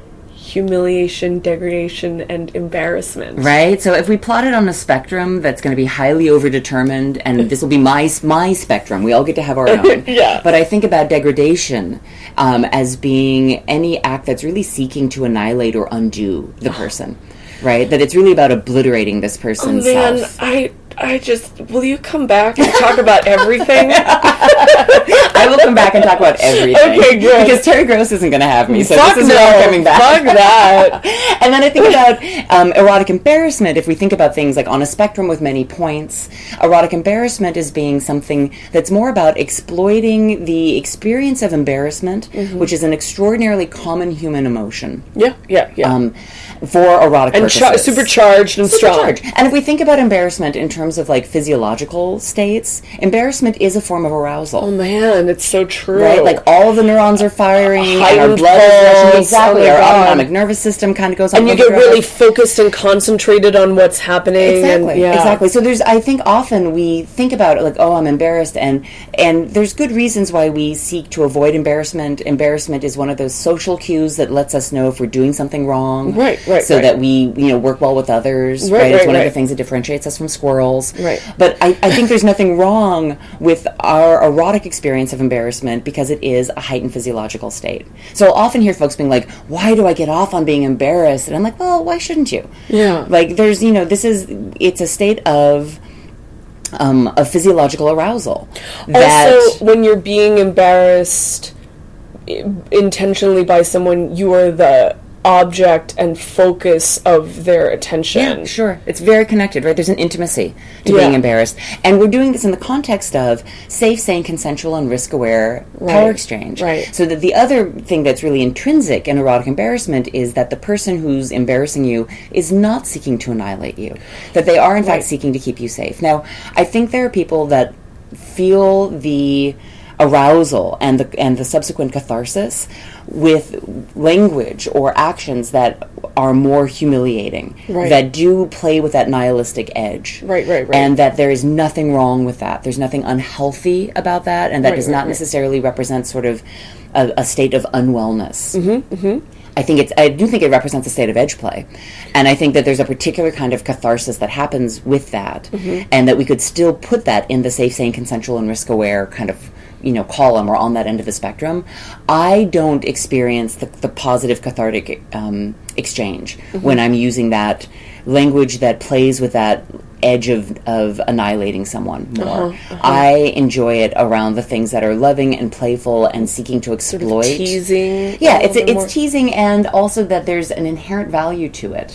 humiliation, degradation, and embarrassment? right? So if we plot it on a spectrum that's going to be highly overdetermined, and this will be my my spectrum, we all get to have our own. Yeah. But I think about degradation um, as being any act that's really seeking to annihilate or undo the person, right? That it's really about obliterating this person's Oh, Man, self. I I just will you come back and talk about everything? I will come back and talk about everything. Okay, good. Because Terry Gross isn't going to have me, so Fuck this is no. where I'm coming back. Fuck that. And then I think about um, erotic embarrassment. If we think about things like on a spectrum with many points, erotic embarrassment is being something that's more about exploiting the experience of embarrassment, Mm-hmm. which is an extraordinarily common human emotion. Yeah, yeah, yeah. Um, for erotic and purposes. cha- supercharged and strong. Supercharged. And if we think about embarrassment in terms of like physiological states, embarrassment is a form of arousal. Oh man, it's so true. Right, like all of the neurons are firing, and our Heightened blood is rushing. pulse, Exactly, oh my our God. autonomic nervous system kind of goes on. and you get really focused and concentrated on what's happening. Exactly, and, yeah. exactly. So there's, I think, often we think about it like, oh, I'm embarrassed, and and there's good reasons why we seek to avoid embarrassment. Embarrassment is one of those social cues that lets us know if we're doing something wrong, Right, right, So right. that we, you know, work well with others. Right, Right, it's right, one of right. the things that differentiates us from squirrels. Right. But I, I think there's nothing wrong with our erotic experience of embarrassment because it is a heightened physiological state. So I'll often hear folks being like, why do I get off on being embarrassed? And I'm like, well, why shouldn't you? Yeah. Like, there's, you know, this is, it's a state of, um, of physiological arousal. That, Also, when you're being embarrassed i- intentionally by someone, you are the object and focus of their attention. yeah, sure. It's very connected, right? There's an intimacy to being Yeah. embarrassed. And we're doing this in the context of safe, sane, consensual, and risk-aware power Right, exchange. right. So that the other thing that's really intrinsic in erotic embarrassment is that the person who's embarrassing you is not seeking to annihilate you. That they are, in fact, Right. seeking to keep you safe. Now, I think there are people that feel the arousal and the and the subsequent catharsis with language or actions that are more humiliating, Right. that do play with that nihilistic edge, Right, right, right. and that there is nothing wrong with that. There's nothing unhealthy about that, and that Right, does right, not right. necessarily represent sort of a, a state of unwellness. Mm-hmm, mm-hmm. I think it's. I do think it represents a state of edge play, and I think that there's a particular kind of catharsis that happens with that, Mm-hmm. and that we could still put that in the safe, sane, consensual, and risk-aware kind of, you know, column or on that end of the spectrum. I don't experience the, the positive cathartic um, exchange Mm-hmm. when I'm using that language that plays with that edge of, of annihilating someone more. Uh-huh, I enjoy it around the things that are loving and playful and seeking to exploit. Teasing. Yeah, a it's little bit it's more. teasing, and also that there's an inherent value to it.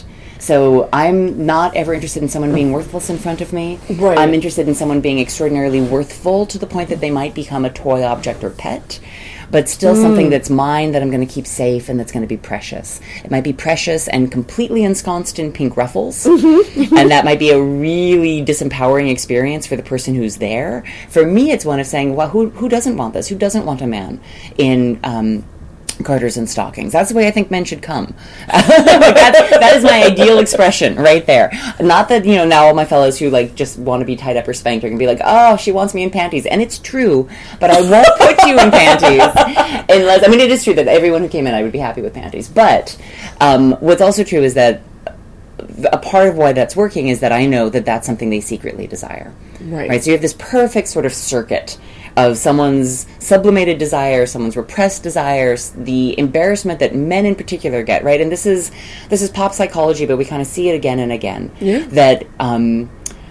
So I'm not ever interested in someone being worthless in front of me. Right. I'm interested in someone being extraordinarily worthful to the point that they might become a toy object or pet, but still mm. something that's mine that I'm going to keep safe and that's going to be precious. It might be precious and completely ensconced in pink ruffles, mm-hmm. and that might be a really disempowering experience for the person who's there. For me, it's one of saying, well, who who doesn't want this? Who doesn't want a man in um, garters and stockings? That's the way I think men should come. Like that, that is my ideal expression right there. Not that, you know, now all my fellows who like just want to be tied up or spanked are going to be like, oh, she wants me in panties. And it's true, but I won't put you in panties unless, I mean, it is true that everyone who came in, I would be happy with panties. But um, what's also true is that a part of why that's working is that I know that that's something they secretly desire. Right. Right. So you have this perfect sort of circuit of someone's sublimated desire, someone's repressed desires, the embarrassment that men in particular get, right? And this is this is pop psychology, but we kind of see it again and again. Yeah. That um,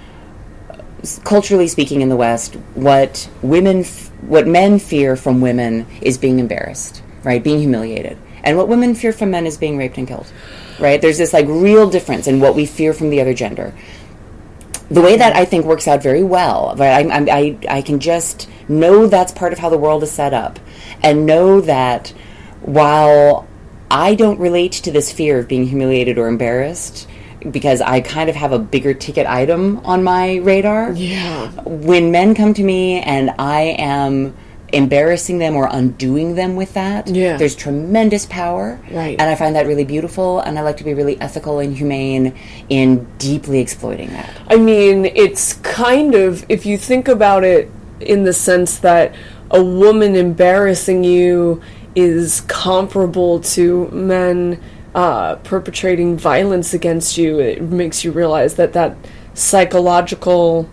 culturally speaking in the West, what women, f- what men fear from women is being embarrassed, right? Being humiliated. And what women fear from men is being raped and killed, right? There's this like real difference in what we fear from the other gender. The way that I think works out very well, right? I, I, I can just know that's part of how the world is set up, and know that while I don't relate to this fear of being humiliated or embarrassed, because I kind of have a bigger ticket item on my radar, yeah. when men come to me and I am embarrassing them or undoing them with that, yeah. there's tremendous power, right. and I find that really beautiful, and I like to be really ethical and humane in deeply exploiting that. I mean, it's kind of, if you think about it in the sense that a woman embarrassing you is comparable to men uh, perpetrating violence against you, it makes you realize that that psychological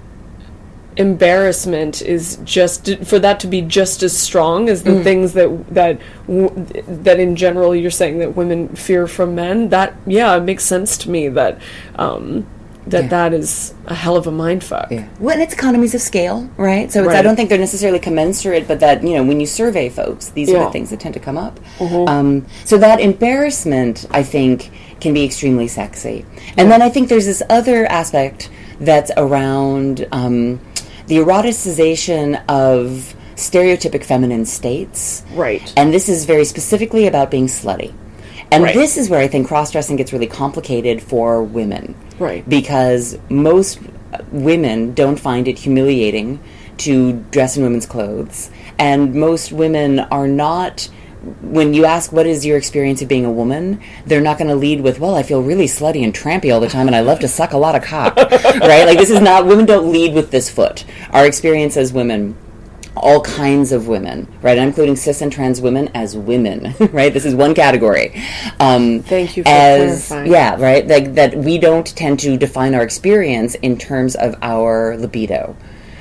embarrassment is just, for that to be just as strong as the mm. things that that w- that in general you're saying that women fear from men. That yeah, it makes sense to me that um, that yeah. that is a hell of a mindfuck. Yeah. Well, and it's economies of scale, right? So it's, right. I don't think they're necessarily commensurate, but that, you know, when you survey folks, these yeah. are the things that tend to come up. Mm-hmm. Um, so that embarrassment, I think, can be extremely sexy. And yeah. then I think there's this other aspect that's around um, the eroticization of stereotypic feminine states. Right. And this is very specifically about being slutty. And right. this is where I think cross-dressing gets really complicated for women. Right. Because most women don't find it humiliating to dress in women's clothes. And most women are not, when you ask what is your experience of being a woman, they're not going to lead with, well, I feel really slutty and trampy all the time and I love to suck a lot of cock. Right? Like, this is not, women don't lead with this foot. Our experience as women, all kinds of women, right? I'm including cis and trans women as women, right? This is one category. Um, Thank you for as, clarifying. Yeah, right? Like, that we don't tend to define our experience in terms of our libido.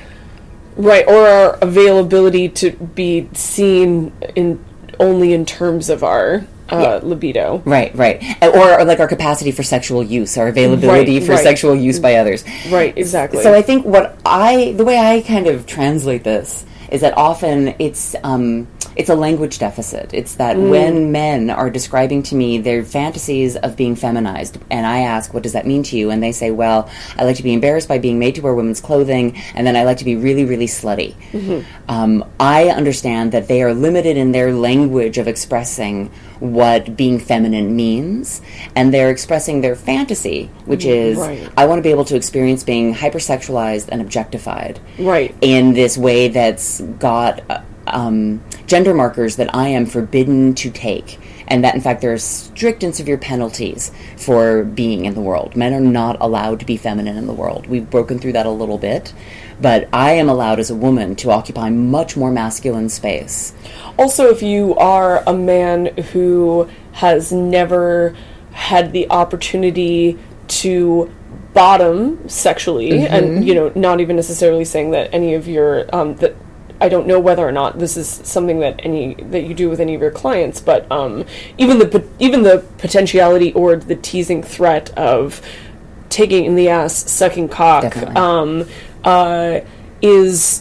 Right, or our availability to be seen in only in terms of our uh, yeah. libido. Right, right. Or, or like our capacity for sexual use, our availability right, for right. sexual use by others. Right, exactly. So I think what I, the way I kind of translate this is that often it's um, it's a language deficit. It's that mm. when men are describing to me their fantasies of being feminized, and I ask, what does that mean to you? And they say, well, I like to be embarrassed by being made to wear women's clothing, and then I like to be really, really slutty. Mm-hmm. Um, I understand that they are limited in their language of expressing what being feminine means, and they're expressing their fantasy, which is, right. I want to be able to experience being hypersexualized and objectified. Right. In this way that's got uh, um, gender markers that I am forbidden to take, and that in fact there are strict and severe penalties for being in the world. Men are not allowed to be feminine in the world. We've broken through that a little bit, but I am allowed as a woman to occupy much more masculine space. Also, if you are a man who has never had the opportunity to bottom sexually, mm-hmm. and, you know, not even necessarily saying that any of your, um, that I don't know whether or not this is something that any, that you do with any of your clients, but, um, even the, even the potentiality or the teasing threat of taking in the ass, sucking cock, Definitely. um, uh, is,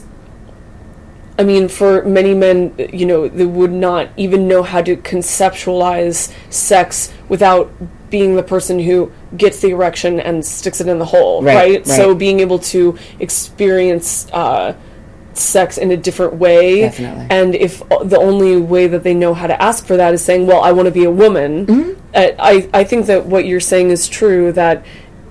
I mean, for many men, you know, they would not even know how to conceptualize sex without being the person who gets the erection and sticks it in the hole, right? Right, right? right. So being able to experience uh, sex in a different way. Definitely. And if the only way that they know how to ask for that is saying, well, I want to be a woman, Mm-hmm. uh, I, I think that what you're saying is true, that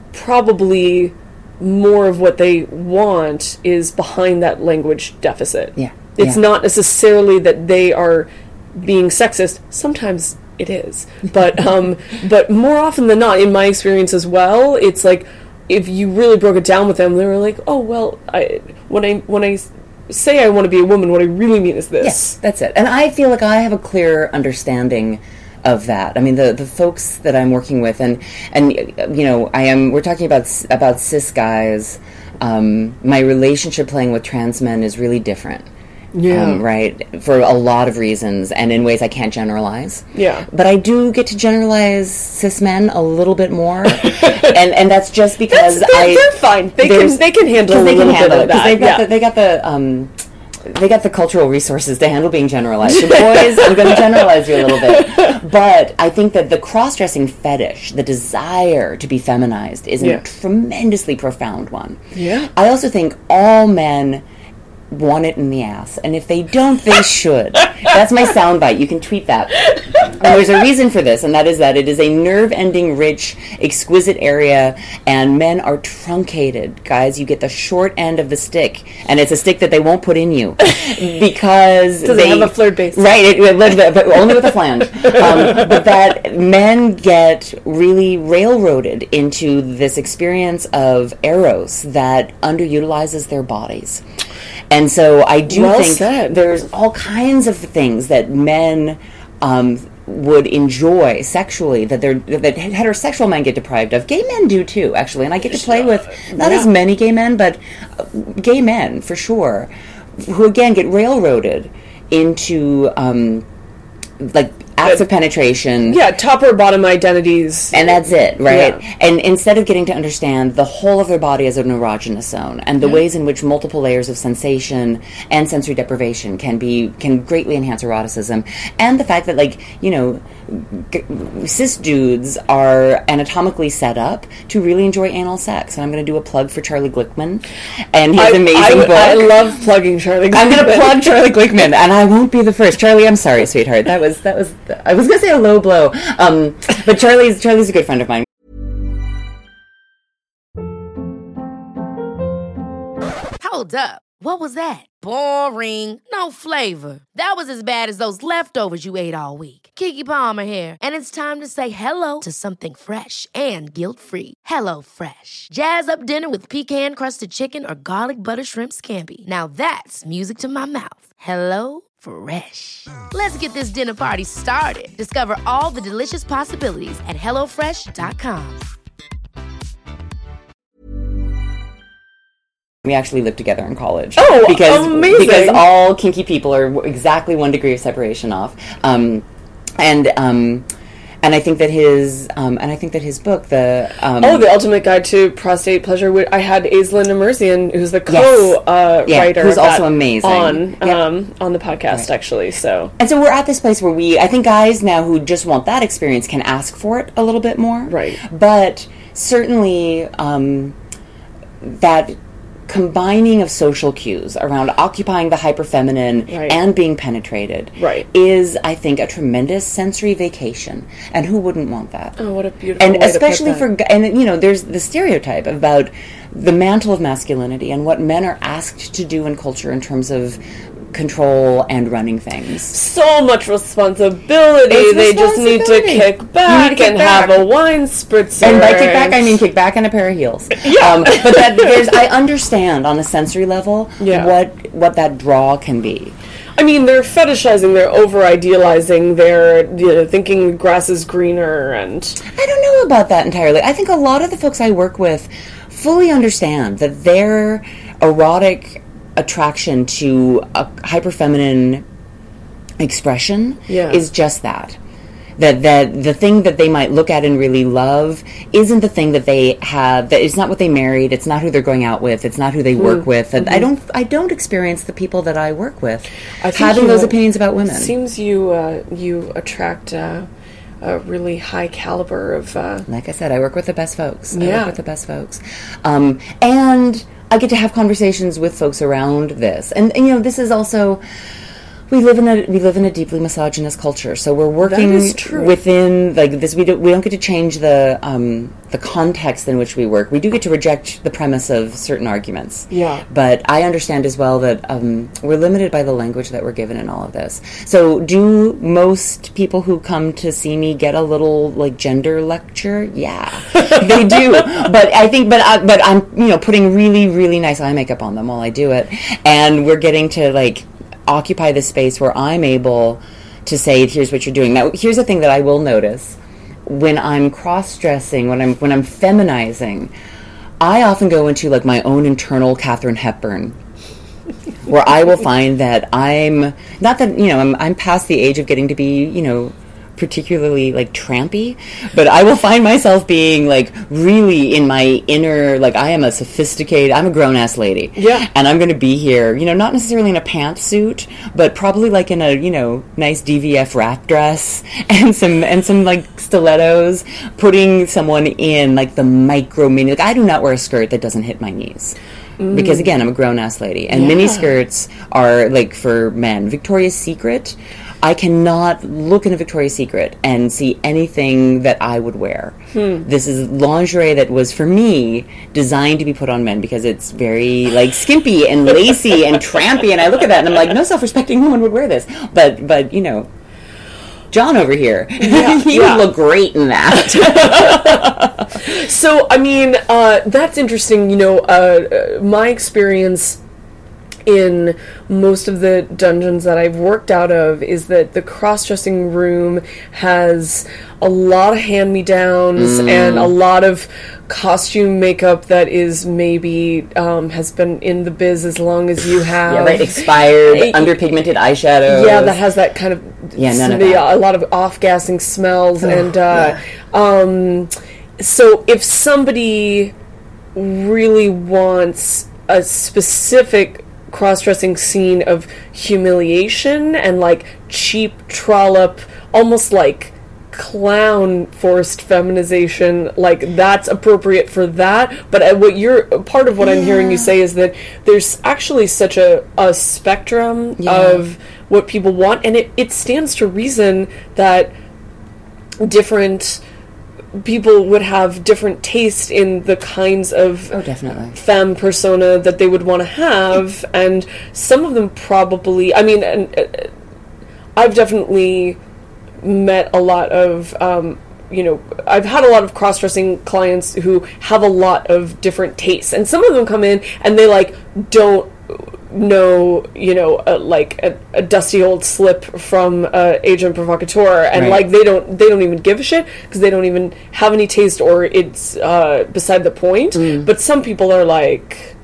probably more of what they want is behind that language deficit. Yeah. It's Yeah. not necessarily that they are being sexist. Sometimes it is, but um, but more often than not, in my experience as well, it's like if you really broke it down with them, they were like, "Oh well, I when I when I say I want to be a woman, what I really mean is this." Yes, that's it. And I feel like I have a clear understanding of that. I mean, the the folks that I'm working with, and and you know, I am. We're talking about about cis guys. Um, my relationship playing with trans men is really different. Yeah. Um, right, for a lot of reasons, and in ways I can't generalize. Yeah. But I do get to generalize cis men a little bit more, and and that's just because That's- they're- I they're fine. They there's- can- they can handle 'cause a they can little handle bit it, of 'cause that, They've got yeah. the, they got the um, they got the cultural resources to handle being generalized. So boys, I'm going to generalize you a little bit, but I think that the cross-dressing fetish, the desire to be feminized, is Yeah. a tremendously profound one. Yeah. I also think all men want it in the ass, and if they don't, they should. That's my soundbite. You can tweet that. And there's a reason for this, and that is that it is a nerve-ending, rich, exquisite area, and men are truncated. Guys, you get the short end of the stick, and it's a stick that they won't put in you because Does they it have a flared base? Right, it, it, but only with a flange. Um, but that men get really railroaded into this experience of eros that underutilizes their bodies. And so I do Well think said. there's all kinds of things that men um, would enjoy sexually that they're that heterosexual men get deprived of. Gay men do too, actually, and I get to play with not yeah. as many gay men, but uh, gay men for sure, who again get railroaded into um, like acts of penetration. Yeah, top or bottom identities. And that's it, right? Yeah. And instead of getting to understand the whole of their body as an erogenous zone and the ways in which multiple layers of sensation and sensory deprivation can be can greatly enhance eroticism, and the fact that, like, you know, g- cis dudes are anatomically set up to really enjoy anal sex. And I'm going to do a plug for Charlie Glickman and his I, amazing I, book. I love plugging Charlie Glickman. I'm going to plug Charlie Glickman, and I won't be the first. Charlie, I'm sorry, sweetheart. That was that was. I was going to say a low blow, um, but Charlie's Charlie's a good friend of mine. Hold up. What was that? Boring. No flavor. That was as bad as those leftovers you ate all week. Keke Palmer here, and it's time to say hello to something fresh and guilt-free. Hello Fresh. Jazz up dinner with pecan-crusted chicken or garlic butter shrimp scampi. Now that's music to my mouth. Hello Fresh. Let's get this dinner party started. Discover all the delicious possibilities at hello fresh dot com. We actually lived together in college. Oh, because, amazing. Because all kinky people are exactly one degree of separation off. Um, and um, and I think that his um, and I think that his book, the um, Oh, the Ultimate Guide to Prostate Pleasure. wh- I had Aislinn Emersian, who's the Yes. co-writer, Yeah, uh, who's of also that amazing. on Yep. um, on the podcast, actually. So And so we're at this place where we, I think guys now who just want that experience can ask for it a little bit more. Right. But certainly um, that combining of social cues around occupying the hyperfeminine Right. and being penetrated Right. is, I think, a tremendous sensory vacation. And who wouldn't want that? oh, what a beautiful And way to put especially that. for, gu- and you know, there's the stereotype about the mantle of masculinity and what men are asked to do in culture in terms of control and running things. so much responsibility. It's They just need to responsibility. kick back You need to kick and back. have a wine spritzer. And by kick back, and- I mean kick back and a pair of heels. Yeah. Um, but that, there's, I understand on a sensory level Yeah. what what that draw can be. I mean, they're fetishizing, they're over-idealizing, they're you know, thinking the grass is greener, and I don't know about that entirely. I think a lot of the folks I work with fully understand that their erotic attraction to a hyperfeminine expression Yeah. is just that. That that the thing that they might look at and really love isn't the thing that they have. That it's not what they married. It's not who they're going out with. It's not who they work with. And I don't. I don't experience the people that I work with I think having you those know, opinions about women. Seems you uh, you attract uh, a really high caliber of. Uh, like I said, I work with the best folks. I Yeah. work with the best folks, um, and I get to have conversations with folks around this. And, and you know, this is also. We live in a we live in a deeply misogynist culture, so we're working is true. within like this. We don't we don't get to change the um, the context in which we work. We do get to reject the premise of certain arguments. Yeah. But I understand as well that um, we're limited by the language that we're given in all of this. So, do most people who come to see me get a little like gender lecture? Yeah, they do. But I think, but I, but I'm you know putting really really nice eye makeup on them while I do it, and we're getting to like. Occupy the space where I'm able to say, here's what you're doing. Now, here's the thing that I will notice when I'm cross-dressing, when I'm when I'm feminizing, I often go into like my own internal Katharine Hepburn, where I will find that I'm not that you know I'm I'm past the age of getting to be you know particularly like trampy, but I will find myself being like really in my inner like I am a sophisticated I'm a grown-ass lady, Yeah. and I'm going to be here you know not necessarily in a pantsuit, but probably like in a you know nice D V F wrap dress and some and some like stilettos, putting someone in like the micro mini like I do not wear a skirt that doesn't hit my knees. Because again, I'm a grown-ass lady, and Yeah. mini skirts are like for men. Victoria's Secret, I cannot look in a Victoria's Secret and see anything that I would wear. Hmm. This is lingerie that was for me designed to be put on men because it's very like skimpy and lacy and trampy, and I look at that and I'm like, no self-respecting woman would wear this. But but you know, John over here, Yeah, he yeah. would look great in that. So, I mean, uh, that's interesting. You know, uh, uh, my experience in most of the dungeons that I've worked out of is that the cross-dressing room has a lot of hand-me-downs Mm. and a lot of costume makeup that is maybe um, has been in the biz as long as you have. Yeah, right. Expired, Uh, underpigmented eyeshadows. Yeah, that has that kind of Yeah, none of the- that. a lot of off-gassing smells, Ugh, and uh, um, so if somebody really wants a specific cross-dressing scene of humiliation and like cheap trollop, almost like clown forced feminization, like that's appropriate for that. But uh, what you're part of what I'm hearing you say is that there's actually such a, a spectrum Yeah. of what people want, and it, it stands to reason that different people would have different taste in the kinds of Oh, definitely. femme persona that they would want to have, and some of them probably, I mean, and uh, I've definitely met a lot of, um, you know, I've had a lot of cross-dressing clients who have a lot of different tastes, and some of them come in and they, like, don't know, you know, uh, like a, a dusty old slip from uh, Agent Provocateur, and Right. like they don't they don't even give a shit because they don't even have any taste, or it's uh, beside the point. Mm. But some people are like,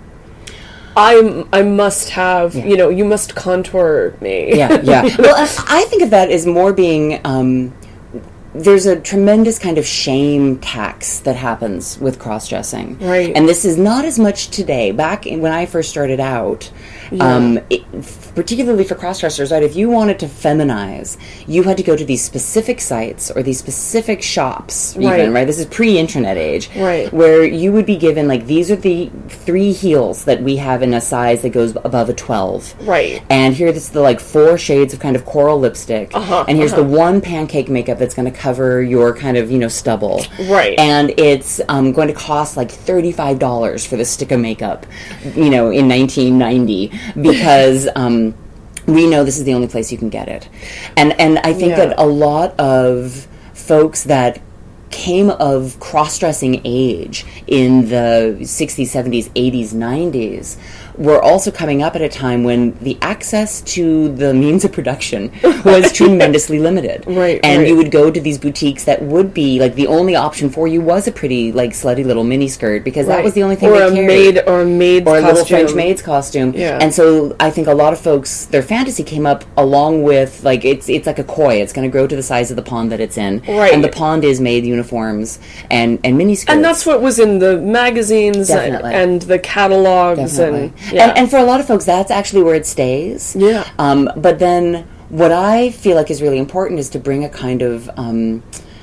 I I must have, Yeah. you know, you must contour me. Yeah, yeah. Well, I I think of that as more being. Um, there's a tremendous kind of shame tax that happens with cross-dressing. Right. And this is not as much today. Back in, when I first started out, um, it, particularly for cross-dressers, right, if you wanted to feminize, you had to go to these specific sites or these specific shops, even, Right. right? This is pre-internet age. Right. Where you would be given, like, these are the three heels that we have in a size that goes above a twelve. Right. And here's the like four shades of kind of coral lipstick, Uh-huh, and here's uh-huh. the one pancake makeup that's going to cover your kind of you know stubble, Right. And it's um, going to cost like thirty-five dollars for the stick of makeup, you know, in nineteen ninety because um, we know this is the only place you can get it, and and I think Yeah. that a lot of folks that came of cross-dressing age in the sixties, seventies, eighties, nineties were also coming up at a time when the access to the means of production was tremendously limited. Right, And right. you would go to these boutiques that would be, like, the only option for you was a pretty, like, slutty little miniskirt because that Right. was the only thing or they a carried. maid or a maid's Or a little costume. French maid's costume. Yeah. And so I think a lot of folks, their fantasy came up along with, like, it's it's like a koi. It's going to grow to the size of the pond that it's in. Right. And the pond is maid uniforms and, and miniskirts. And that's what was in the magazines and, Definitely. and the catalogs. Definitely. And, yeah. and and for a lot of folks, that's actually where it stays. Yeah. Um, but then what I feel like is really important is to bring a kind of um,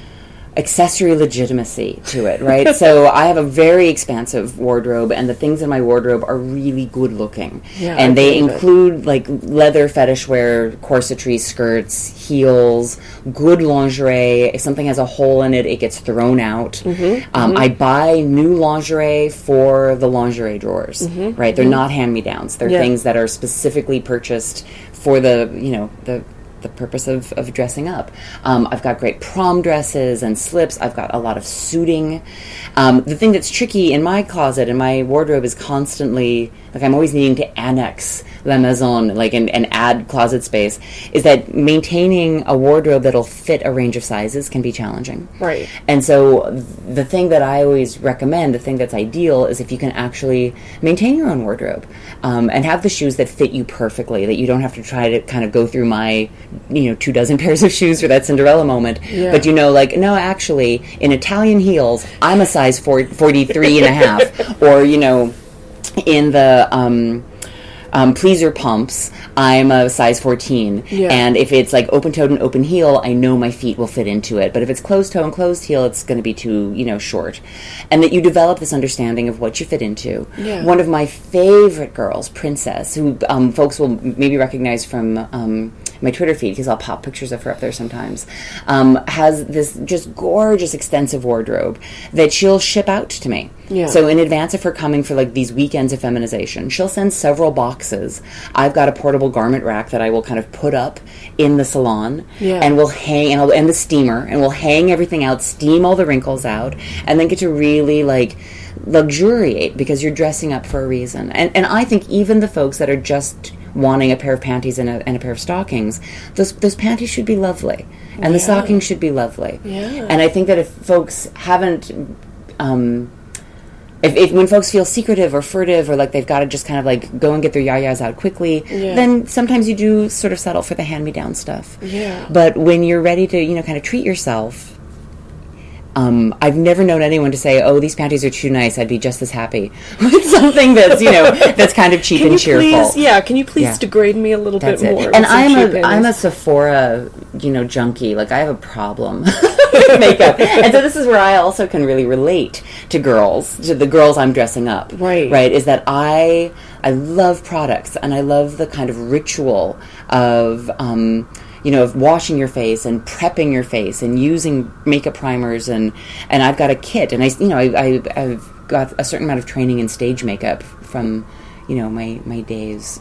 accessory legitimacy to it, right? So I have a very expansive wardrobe, and the things in my wardrobe are really good looking. Yeah, and I they believe it. include like leather fetish wear, corsetry, skirts, heels, good lingerie. If something has a hole in it, it gets thrown out. Mm-hmm, um, mm-hmm. I buy new lingerie for the lingerie drawers, Mm-hmm, right? They're mm-hmm. not hand-me-downs. They're Yeah. things that are specifically purchased for the, you know, the the purpose of, of dressing up. Um, I've got great prom dresses and slips. I've got a lot of suiting. Um, the thing that's tricky in my closet and my wardrobe is constantly, like I'm always needing to annex la maison, like, and, and add closet space, is that maintaining a wardrobe that'll fit a range of sizes can be challenging. Right. And so the thing that I always recommend, the thing that's ideal, is if you can actually maintain your own wardrobe um, and have the shoes that fit you perfectly, that you don't have to try to kind of go through my, you know, two dozen pairs of shoes for that Cinderella moment. Yeah. But you know, like, no, actually, in Italian heels, I'm a size forty-three and a half. Or, you know, in the... Um, Um, pleaser pumps, I'm a size fourteen. Yeah. And if it's like open-toed and open heel, I know my feet will fit into it. But if it's closed-toe and closed heel, it's going to be too, you know, short. And that you develop this understanding of what you fit into. Yeah. One of my favorite girls, Princess, who um, folks will maybe recognize from um, my Twitter feed, because I'll pop pictures of her up there sometimes, um, has this just gorgeous, extensive wardrobe that she'll ship out to me. Yeah. So in advance of her coming for like these weekends of feminization, she'll send several boxes. I've got a portable garment rack that I will kind of put up in the salon, Yeah. and we'll hang, and, I'll, and the steamer, and we'll hang everything out, steam all the wrinkles out, and then get to really like luxuriate, because you're dressing up for a reason. And and I think even the folks that are just wanting a pair of panties and a, and a pair of stockings, those those panties should be lovely, and the Yeah. stockings should be lovely. Yeah. And I think that if folks haven't um If, if when folks feel secretive or furtive, or like they've got to just kind of like go and get their yayas out quickly, Yeah. then sometimes you do sort of settle for the hand-me-down stuff. Yeah. But when you're ready to, you know, kind of treat yourself, um, I've never known anyone to say, "Oh, these panties are too nice. I'd be just as happy with something that's, you know, that's kind of cheap Can and you cheerful." please, yeah, can you please Yeah. degrade me a little That's bit it. more? And with some I'm cheap a I'm a panties? Sephora, you know, junkie. Like, I have a problem with makeup, and so this is where I also can really relate to girls, to the girls I'm dressing up. Right. Right. Is that I I love products, and I love the kind of ritual of. Um, you know, of washing your face and prepping your face and using makeup primers, and, and I've got a kit, and I, you know, I, I, I've got a certain amount of training in stage makeup from, you know, my, my days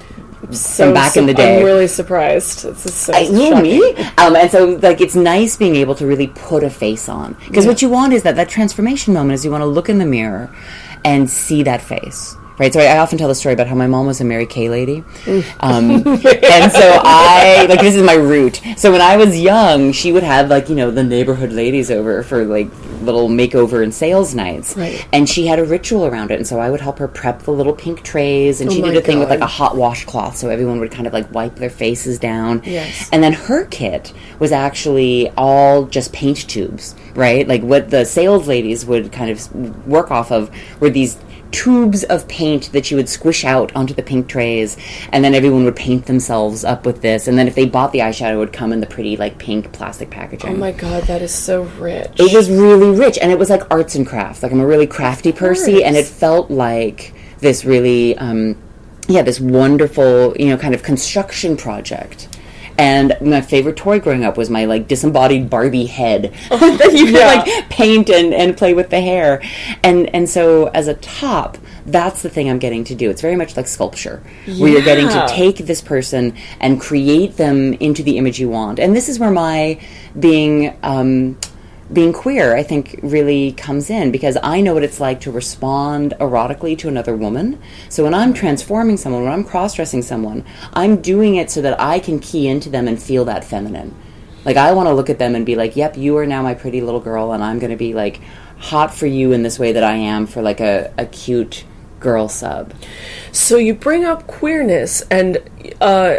so from back in the day. I'm really surprised. This is so I, who, shocking. me? Um, and so, like, it's nice being able to really put a face on. Because Yeah. what you want is that, that transformation moment is you want to look in the mirror and see that face. Right, so I, I often tell the story about how my mom was a Mary Kay lady. Um, and so I, like, this is my root. So when I was young, she would have, like, you know, the neighborhood ladies over for, like, little makeover and sales nights. Right. And she had a ritual around it. And so I would help her prep the little pink trays. And Oh she my did a thing with, God. like, a hot washcloth. So everyone would kind of, like, wipe their faces down. Yes. And then her kit was actually all just paint tubes, right? Like, what the sales ladies would kind of work off of were these tubes of paint that you would squish out onto the pink trays, and then everyone would paint themselves up with this, and then if they bought the eyeshadow, it would come in the pretty, like, pink plastic packaging. Oh my god, that is so rich. It was really rich, and it was like arts and crafts. Like, I'm a really crafty person, and it felt like this really, um, yeah, this wonderful, you know, kind of construction project. And my favorite toy growing up was my, like, disembodied Barbie head that you could, Yeah. like, paint and, and play with the hair. And and so as a top, that's the thing I'm getting to do. It's very much like sculpture, where you're getting to Yeah. take this person and create them into the image you want. And this is where my being... Um, being queer, I think, really comes in, because I know what it's like to respond erotically to another woman. So when I'm transforming someone, when I'm cross-dressing someone, I'm doing it so that I can key into them and feel that feminine. Like, I want to look at them and be like, yep, you are now my pretty little girl, and I'm going to be, like, hot for you in this way that I am for, like, a, a cute girl sub. So you bring up queerness, and uh,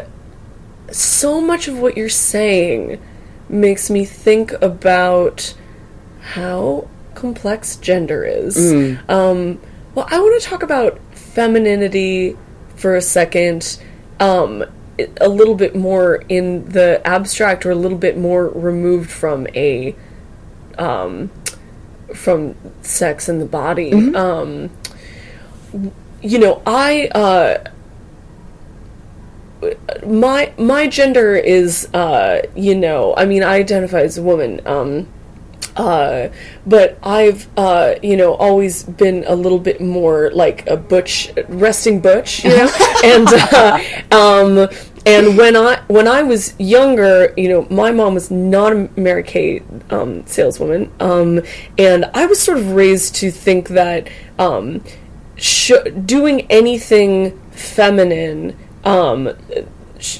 so much of what you're saying makes me think about how complex gender is. Mm. Um, well, I want to talk about femininity for a second, um, a little bit more in the abstract, or a little bit more removed from a um, from sex and the body. Mm-hmm. Um, you know, I, uh, my, my gender is, uh, you know, I mean, I identify as a woman, um, uh, but I've, uh, you know, always been a little bit more like a butch, resting butch, you know, and, uh, um, and when I, when I was younger, you know, my mom was not a Mary Kay, um, saleswoman, um, and I was sort of raised to think that, um, sh- doing anything feminine, um, sh-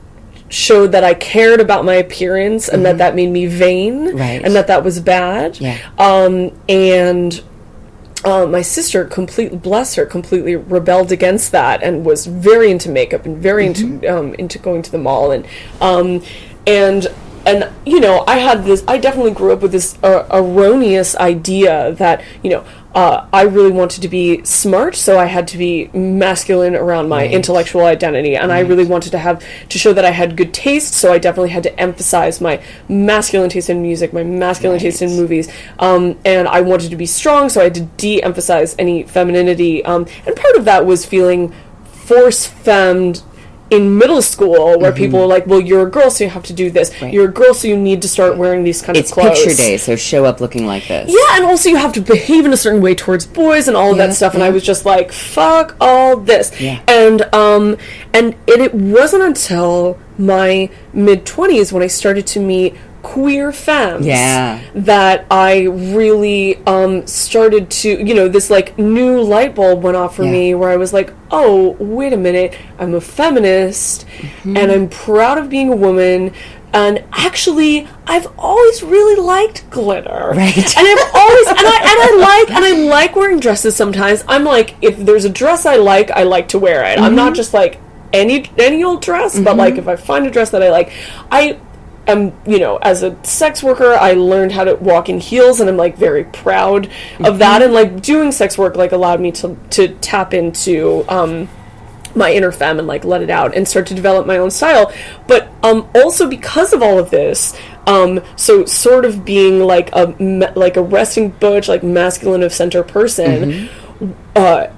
showed that I cared about my appearance, and mm-hmm. that that made me vain, right. and that that was bad. Yeah. Um, and uh, my sister, completely, bless her, completely rebelled against that, and was very into makeup and very mm-hmm. into um, into going to the mall, and um, and and you know, I had this. I definitely grew up with this uh, erroneous idea that, you know, Uh, I really wanted to be smart, so I had to be masculine around my right. intellectual identity, and right. I really wanted to have to show that I had good taste, so I definitely had to emphasize my masculine taste in music, my masculine right. taste in movies, um, and I wanted to be strong, so I had to de-emphasize any femininity, um, and part of that was feeling force-femmed in middle school, where mm-hmm. people are like, well, you're a girl, so you have to do this. Right. You're a girl, so you need to start wearing these kind it's of clothes. It's picture day, so show up looking like this. Yeah, and also you have to behave in a certain way towards boys and all of yeah, that stuff, yeah. and I was just like, fuck all this. Yeah. And, um, and it, it wasn't until my mid-twenties when I started to meet queer femmes yeah. that I really um, started to, you know, this like new light bulb went off for yeah. me, where I was like, oh, wait a minute, I'm a feminist, mm-hmm. and I'm proud of being a woman, and actually, I've always really liked glitter, right? And I've always, and I and I like and I like wearing dresses. Sometimes I'm like, if there's a dress I like, I like to wear it. Mm-hmm. I'm not just like any any old dress, mm-hmm. but like if I find a dress that I like, I. Um, you know, as a sex worker, I learned how to walk in heels, and I'm like very proud mm-hmm. of that. And like doing sex work like allowed me to to tap into um, my inner femme and like let it out and start to develop my own style. But um, also because of all of this, um, so sort of being like a like a resting butch, like masculine of center person, mm-hmm. uh,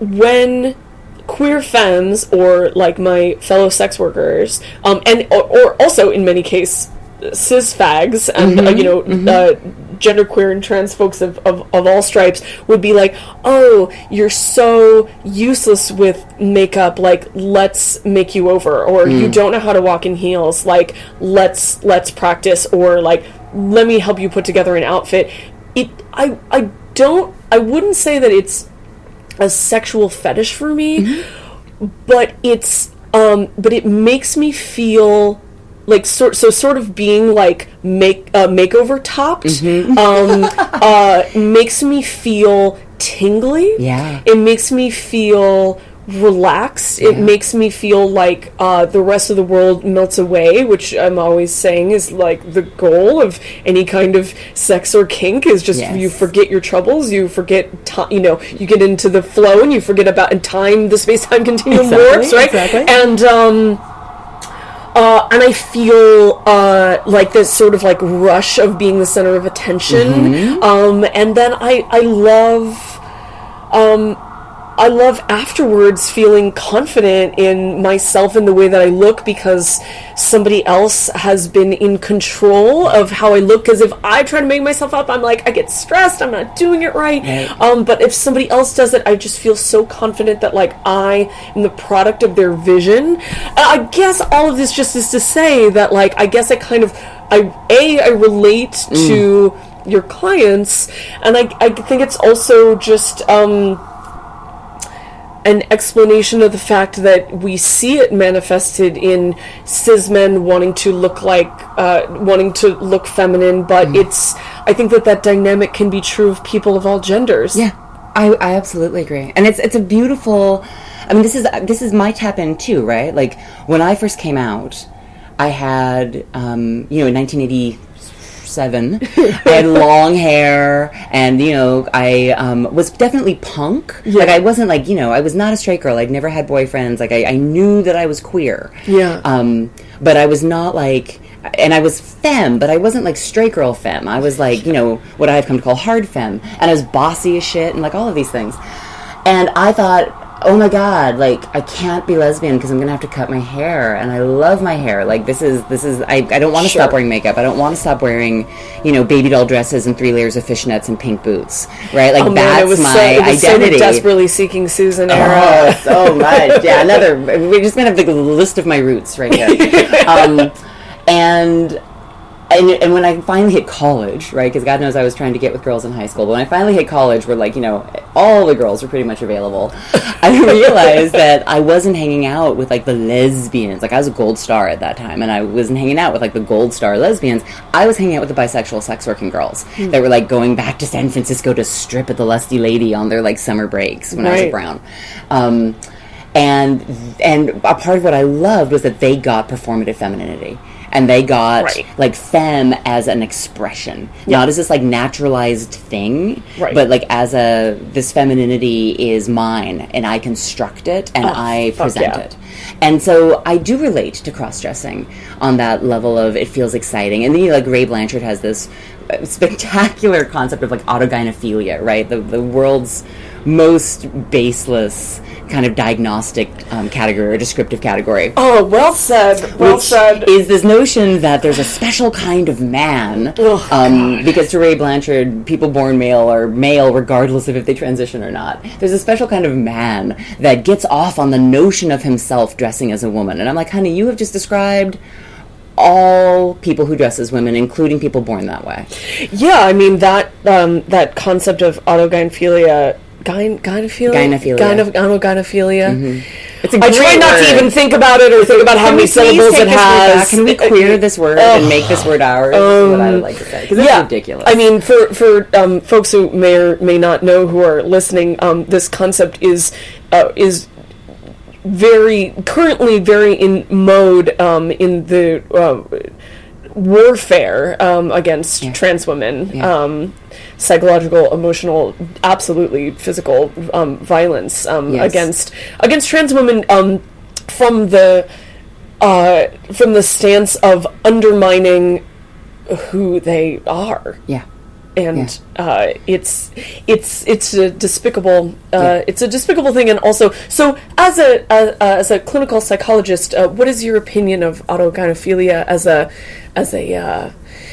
when queer femmes, or like my fellow sex workers, um, and or, or also in many cases cis fags and mm-hmm, uh, you know mm-hmm. uh, genderqueer and trans folks of, of, of all stripes would be like, oh, you're so useless with makeup, like let's make you over, or mm. you don't know how to walk in heels, like let's let's practice, or like let me help you put together an outfit. It I I don't I wouldn't say that it's a sexual fetish for me, mm-hmm. but it's um but it makes me feel like sort so sort of being like make uh, makeover topped mm-hmm. um uh makes me feel tingly. Yeah, it makes me feel relaxed. Yeah. It makes me feel like uh the rest of the world melts away, which I'm always saying is like the goal of any kind of sex or kink, is just yes. you forget your troubles, you forget time, you know, you get into the flow and you forget about and time, the space-time continuum exactly, works, right? Exactly. And um Uh, and I feel uh, like this sort of like rush of being the center of attention, mm-hmm. um, and then I I love um, I love afterwards feeling confident in myself and the way that I look, because somebody else has been in control of how I look. Because if I try to make myself up, I'm like, I get stressed, I'm not doing it right. right. Um, but if somebody else does it, I just feel so confident that like I am the product of their vision. And I guess all of this just is to say that like, I guess I kind of, I A, I relate mm. to your clients, and I, I think it's also just, um, an explanation of the fact that we see it manifested in cis men wanting to look like, uh, wanting to look feminine, but mm. it's, I think that that dynamic can be true of people of all genders. Yeah, I, I absolutely agree. And it's it's a beautiful, I mean, this is, this is my tap in too, right? Like, when I first came out, I had, um, you know, in nineteen eighty-seven, I had long hair, and, you know, I um, was definitely punk. Yeah. Like, I wasn't, like, you know, I was not a straight girl. I'd never had boyfriends. Like, I, I knew that I was queer. Yeah. Um, but I was not, like, and I was femme, but I wasn't like straight girl femme. I was like, you know, what I've come to call hard femme, and I was bossy as shit, and like all of these things. And I thought, oh my god, like I can't be lesbian because I'm gonna have to cut my hair, and I love my hair. Like this is this is I, I don't want to sure. stop wearing makeup. I don't want to stop wearing, you know, baby doll dresses and three layers of fishnets and pink boots. Right, like oh, man, that's it was my so, it was identity. So desperately seeking Susan era. Oh, so much. Yeah, another. We're just gonna have the list of my roots right here. um, and. And, and when I finally hit college, right, because God knows I was trying to get with girls in high school, but when I finally hit college where, like, you know, all the girls were pretty much available, I realized that I wasn't hanging out with, like, the lesbians. Like, I was a gold star at that time, and I wasn't hanging out with, like, the gold star lesbians. I was hanging out with the bisexual sex working girls mm. that were, like, going back to San Francisco to strip at the Lusty Lady on their, like, summer breaks when right. I was a brown. Um, and, and a part of what I loved was that they got performative femininity. And they got, right. like, femme as an expression. Yeah. Not as this, like, naturalized thing. Right. But, like, as a, this femininity is mine, and I construct it, and oh, I present yeah. it. And so I do relate to cross-dressing on that level of it feels exciting. And then, you know, like, Ray Blanchard has this spectacular concept of, like, autogynephilia, right? The, the world's most baseless kind of diagnostic um, category or descriptive category. Oh, well said. Well which said. Is this notion that there's a special kind of man, oh, um, because to Ray Blanchard, people born male are male regardless of if they transition or not. There's a special kind of man that gets off on the notion of himself dressing as a woman. And I'm like, honey, you have just described all people who dress as women, including people born that way. Yeah, I mean, that um, that concept of autogynephilia... Gyn- gynephilia? Gynephilia. Gyne- gynephilia. Mm-hmm. It's a I try not word. to even think about it or think about how Can many syllables it has. Can we queer this word uh, and make this word ours? Um, is what I would like to say. Because it's yeah, ridiculous. I mean, for, for um, folks who may or may not know who are listening, um, this concept is uh, is very, currently very in mode um, in the uh, warfare um, against yeah. trans women. Yeah. Um, psychological, emotional, absolutely physical um, violence um, yes. against against trans women um, from the uh, from the stance of undermining who they are. Yeah, and yeah. Uh, it's it's it's a despicable uh, yeah. it's a despicable thing. And also, so as a, a uh, as a clinical psychologist, uh, what is your opinion of autogynephilia as a as a uh,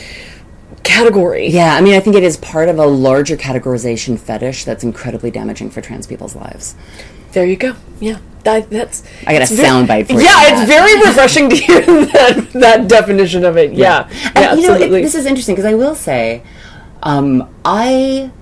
category? Yeah, I mean, I think it is part of a larger categorization fetish that's incredibly damaging for trans people's lives. There you go. Yeah, that, that's... I got a soundbite for you. Yeah, it's very refreshing to hear that, that definition of it. Yeah, yeah, and, yeah you know, absolutely. It, this is interesting, because I will say, um, I,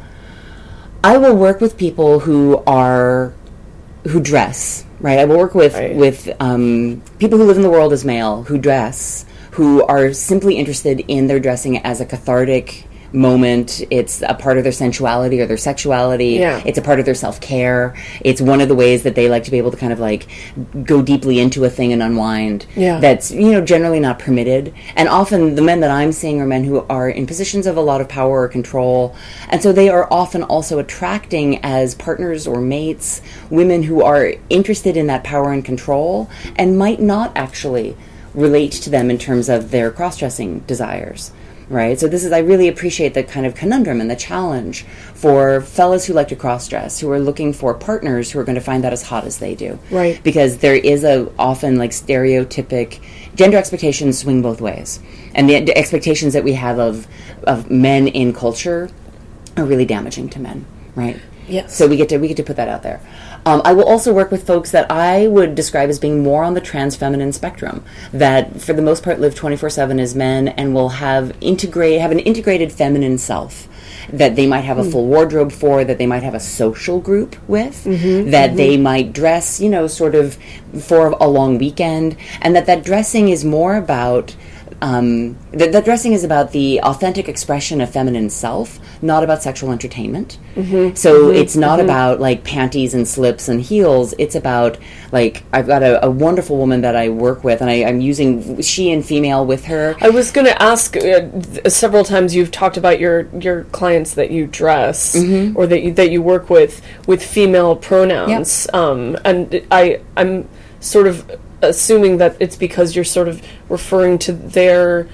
I will work with people who are, who dress, right? I will work with, right. with um, people who live in the world as male, who dress, who are simply interested in their dressing as a cathartic moment. It's a part of their sensuality or their sexuality. Yeah. It's a part of their self-care. It's one of the ways that they like to be able to kind of like go deeply into a thing and unwind. Yeah. That's, you know, generally not permitted. And often the men that I'm seeing are men who are in positions of a lot of power or control. And so they are often also attracting as partners or mates women who are interested in that power and control and might not actually relate to them in terms of their cross-dressing desires, right? So this is, I really appreciate the kind of conundrum and the challenge for fellas who like to cross-dress, who are looking for partners who are going to find that as hot as they do. Right. Because there is a often like stereotypic, gender expectations swing both ways. And the, the expectations that we have of, of men in culture are really damaging to men, right? Yes. So we get to we get to put that out there. Um, I will also work with folks that I would describe as being more on the trans feminine spectrum, that for the most part live twenty-four seven as men and will have integrate have an integrated feminine self that they might have a full wardrobe for, that they might have a social group with, mm-hmm, that mm-hmm. they might dress, you know, sort of for a long weekend, and that that dressing is more about Um, that, that dressing is about the authentic expression of feminine self, not about sexual entertainment. Mm-hmm. So mm-hmm. it's not mm-hmm. about like panties and slips and heels. It's about like, I've got a, a wonderful woman that I work with, and I, I'm using she and female with her. I was going to ask, uh, several times you've talked about your, your clients that you dress mm-hmm. or that you, that you work with with female pronouns. Yep. Um, and I, I'm sort of assuming that it's because you're sort of referring to their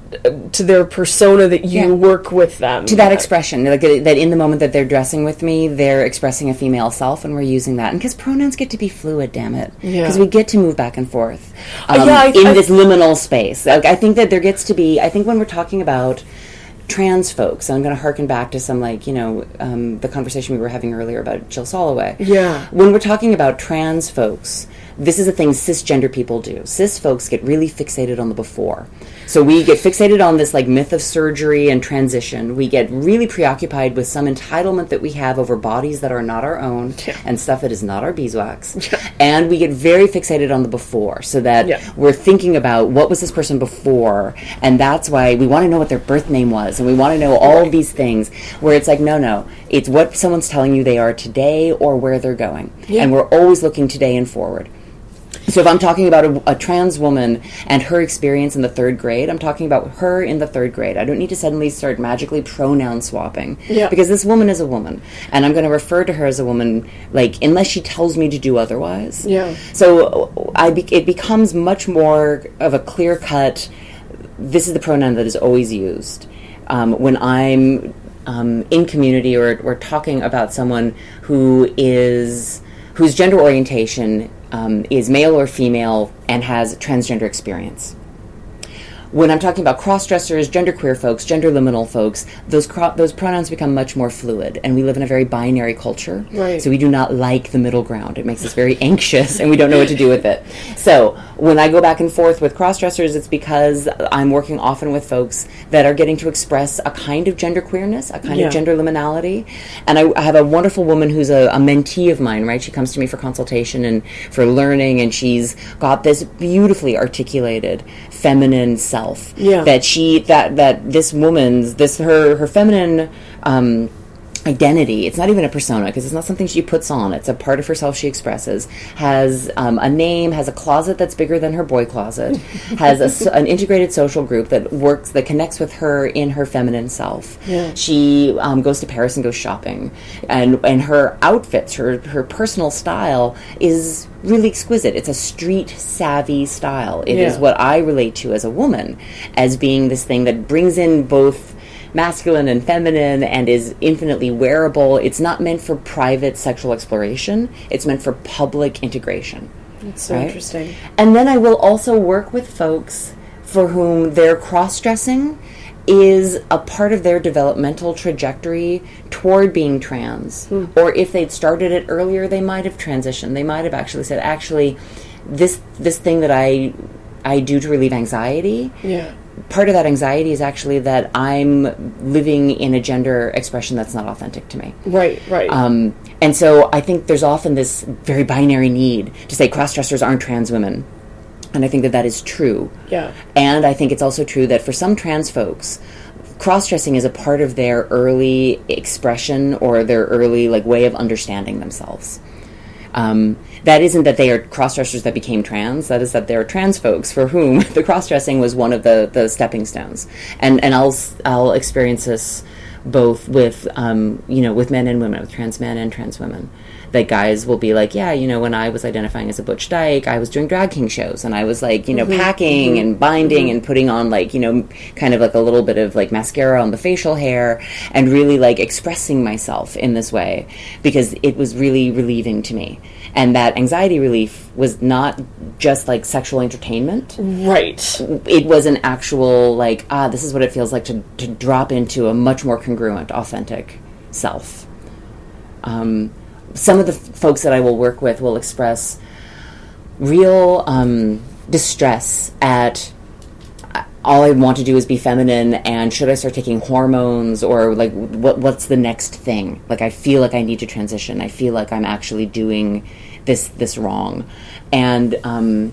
to their persona that you Yeah. work with them. To that expression, like uh, that in the moment that they're dressing with me, they're expressing a female self, and we're using that. And because pronouns get to be fluid, damn it. Yeah. Because we get to move back and forth um, yeah, I- in I- this liminal space. Like, I think that there gets to be, I think when we're talking about trans folks, I'm going to harken back to some, like, you know, um, the conversation we were having earlier about Jill Soloway. Yeah. When we're talking about trans folks, this is a thing cisgender people do. Cis folks get really fixated on the before. So we get fixated on this, like, myth of surgery and transition. We get really preoccupied with some entitlement that we have over bodies that are not our own Yeah. and stuff that is not our beeswax. Yeah. And we get very fixated on the before, so that Yeah. we're thinking about what was this person before, and that's why we want to know what their birth name was, and we want to know all of these things, where it's like, no, no, it's what someone's telling you they are today or where they're going. Yeah. And we're always looking today and forward. So if I'm talking about a, a trans woman and her experience in the third grade, I'm talking about her in the third grade. I don't need to suddenly start magically pronoun swapping. Yeah. Because this woman is a woman. And I'm going to refer to her as a woman, like, unless she tells me to do otherwise. Yeah. So I be- it becomes much more of a clear-cut, this is the pronoun that is always used. Um, when I'm um, in community or, or talking about someone who is, whose gender orientation Um, is male or female and has transgender experience. When I'm talking about cross-dressers, genderqueer folks, gender liminal folks, those cro- those pronouns become much more fluid, and we live in a very binary culture. Right. So we do not like the middle ground. It makes us very anxious, and we don't know what to do with it. So when I go back and forth with cross-dressers, it's because I'm working often with folks that are getting to express a kind of genderqueerness, a kind Yeah. of gender liminality. And I, I have a wonderful woman who's a, a mentee of mine, right? She comes to me for consultation and for learning, and she's got this beautifully articulated feminine self. Yeah. That she that that this woman's this her her feminine um, identity. It's not even a persona because it's not something she puts on. It's a part of herself she expresses. Has um, a name. Has a closet that's bigger than her boy closet. Has a, s- an integrated social group that works that connects with her in her feminine self. Yeah. She um, goes to Paris and goes shopping, and and her outfits, her her personal style is really exquisite. It's a street savvy style. It is Yeah. what I relate to as a woman, as being this thing that brings in both masculine and feminine and is infinitely wearable. It's not meant for private sexual exploration. It's meant for public integration. That's so Right? interesting. And then I will also work with folks for whom their cross-dressing is a part of their developmental trajectory toward being trans. Or if they'd started it earlier, they might have transitioned. They might have actually said, actually, this this thing that I I do to relieve anxiety, Yeah. part of that anxiety is actually that I'm living in a gender expression that's not authentic to me. Right, right. Um, and so I think there's often this very binary need to say cross-dressers aren't trans women. And I think that that is true. Yeah. And I think it's also true that for some trans folks, cross-dressing is a part of their early expression or their early like way of understanding themselves. Um, that isn't that they are cross-dressers that became trans. That is that they're trans folks for whom the cross-dressing was one of the, the stepping stones. And and I'll s- I'll experience this both with um, you know with men and women, with trans men and trans women. That guys will be like, yeah, you know, when I was identifying as a butch dyke, I was doing drag king shows, and I was like, you know, packing and binding and putting on like, you know, kind of like a little bit of like mascara on the facial hair, and really like expressing myself in this way because it was really relieving to me. And that anxiety relief was not just like sexual entertainment. Right. It was an actual like, ah, this is what it feels like to, to drop into a much more congruent, authentic self. Um, some of the f- folks that I will work with will express real um, distress at uh, all I want to do is be feminine, and should I start taking hormones, or like what what's the next thing? Like I feel like I need to transition. I feel like I'm actually doing this this wrong, and um,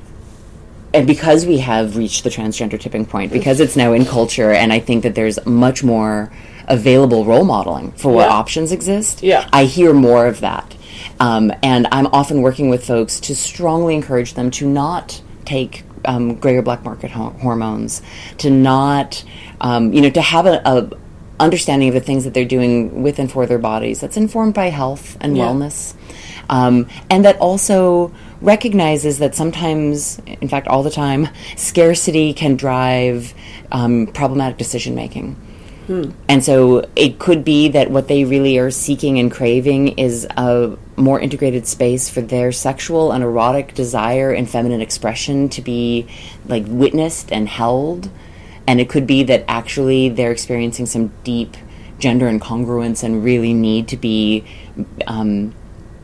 and because we have reached the transgender tipping point, because it's now in culture, and I think that there's much more available role modeling for what Yeah. options exist. Yeah. I hear more of that. Um, and I'm often working with folks to strongly encourage them to not take um, gray or black market ho- hormones, to not, um, you know, to have a, a understanding of the things that they're doing with and for their bodies that's informed by health and Yeah. wellness. Um, and that also recognizes that sometimes, in fact all the time, scarcity can drive um, problematic decision making. Hmm. And so it could be that what they really are seeking and craving is a more integrated space for their sexual and erotic desire and feminine expression to be like witnessed and held. And it could be that actually they're experiencing some deep gender incongruence and really need to be um,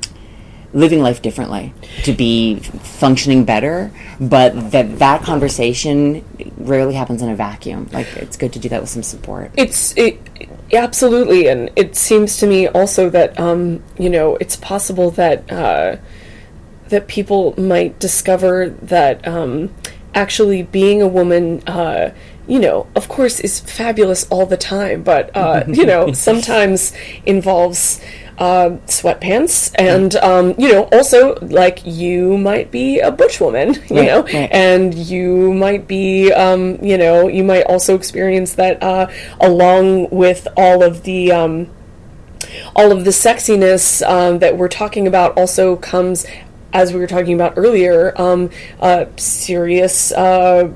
living life differently, to be functioning better, but that that conversation rarely happens in a vacuum. Like, it's good to do that with some support. It's it, absolutely, and it seems to me also that um, you know, it's possible that uh, that people might discover that um, actually being a woman, uh, you know, of course, is fabulous all the time, but uh, you know, sometimes involves Uh, sweatpants, and um, you know, also like you might be a butch woman, you right, know, right. and you might be, um, you know, you might also experience that uh, along with all of the um, all of the sexiness um, that we're talking about. Also comes, as we were talking about earlier, um, uh, serious, uh,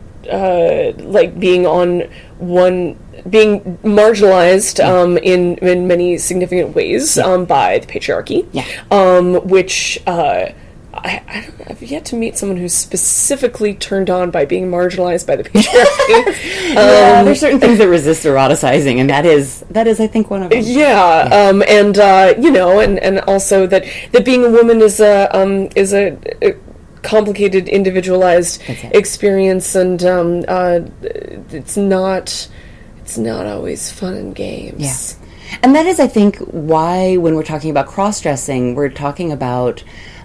uh, like being on one. being marginalized um, in in many significant ways yeah. um, by the patriarchy, yeah. um, which uh, I, I don't, I've yet to meet someone who's specifically turned on by being marginalized by the patriarchy. yeah, um, there's certain things that resist eroticizing, and that is that is I think one of them. Yeah, yeah. Um, and uh, you know, and, and also that that being a woman is a um, is a, a complicated, individualized experience, and um, uh, it's not. It's not always fun and games. Yeah. And that is, I think, why when we're talking about cross-dressing, we're talking about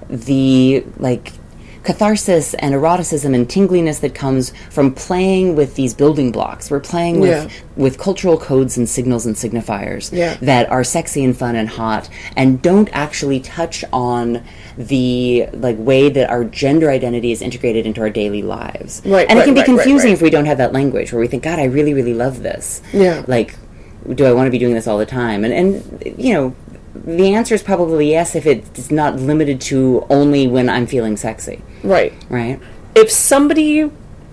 the, like, catharsis and eroticism and tingliness that comes from playing with these building blocks. We're playing with, yeah. with cultural codes and signals and signifiers yeah. that are sexy and fun and hot and don't actually touch on the like way that our gender identity is integrated into our daily lives. Right, and right, it can be right, confusing right, right. if we don't have that language where we think, God, I really, really love this. Yeah. Like, do I want to be doing this all the time? And, and you know, the answer is probably yes if it's not limited to only when I'm feeling sexy. Right. Right? If somebody...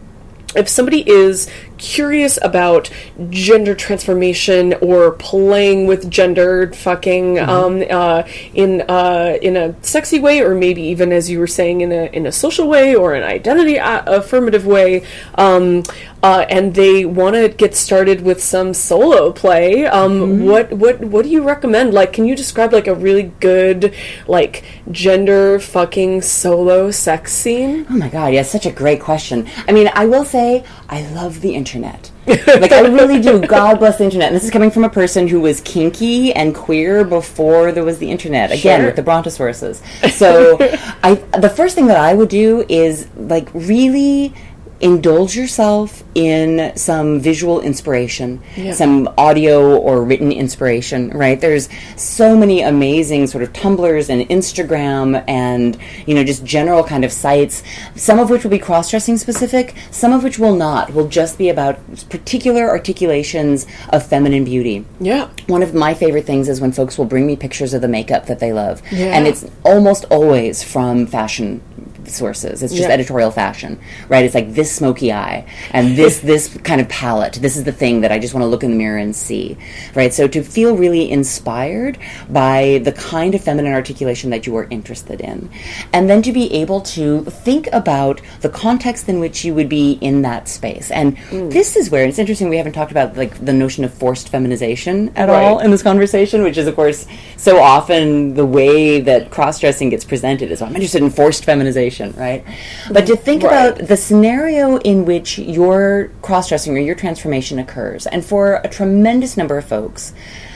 If somebody is curious about gender transformation or playing with gender fucking mm-hmm. um, uh, in uh, in a sexy way, or maybe even, as you were saying, in a in a social way or an identity a- affirmative way, um, uh, and they want to get started with some solo play, um, mm-hmm. what what what do you recommend? Like, can you describe like a really good like gender fucking solo sex scene? Oh my God, yeah, such a great question. I mean, I will say I love the internet. Like, I really do. God bless the internet. And this is coming from a person who was kinky and queer before there was the internet. Again, sure. with the brontosauruses. So, I the first thing that I would do is, like, really indulge yourself in some visual inspiration, yeah. some audio or written inspiration, right? There's so many amazing sort of Tumblrs and Instagram and, you know, just general kind of sites, some of which will be cross-dressing specific, some of which will not, will just be about particular articulations of feminine beauty. Yeah. One of my favorite things is when folks will bring me pictures of the makeup that they love. Yeah. And it's almost always from fashion sources. It's just yeah. editorial fashion, right? It's like this smoky eye and this this kind of palette. This is the thing that I just want to look in the mirror and see, right? So to feel really inspired by the kind of feminine articulation that you are interested in, and then to be able to think about the context in which you would be in that space. And mm. this is where it's interesting. We haven't talked about like the notion of forced feminization at right. all in this conversation, which is of course so often the way that cross-dressing gets presented is, I'm interested in forced feminization. Right? But to think right. about the scenario in which your cross-dressing or your transformation occurs, and for a tremendous number of folks,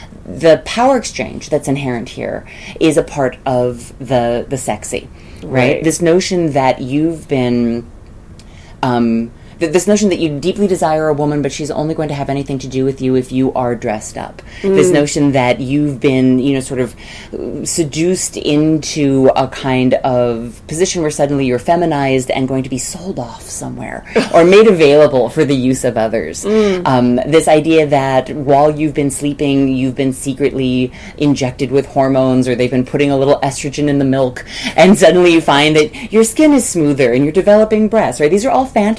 the power exchange that's inherent here is a part of the the sexy, right? right. This notion that you've been... Um, th- this notion that you deeply desire a woman, but she's only going to have anything to do with you if you are dressed up. Mm. This notion that you've been, you know, sort of seduced into a kind of position where suddenly you're feminized and going to be sold off somewhere or made available for the use of others. Mm. Um, this idea that while you've been sleeping, you've been secretly injected with hormones, or they've been putting a little estrogen in the milk, and suddenly you find that your skin is smoother and you're developing breasts, right? These are all fantasies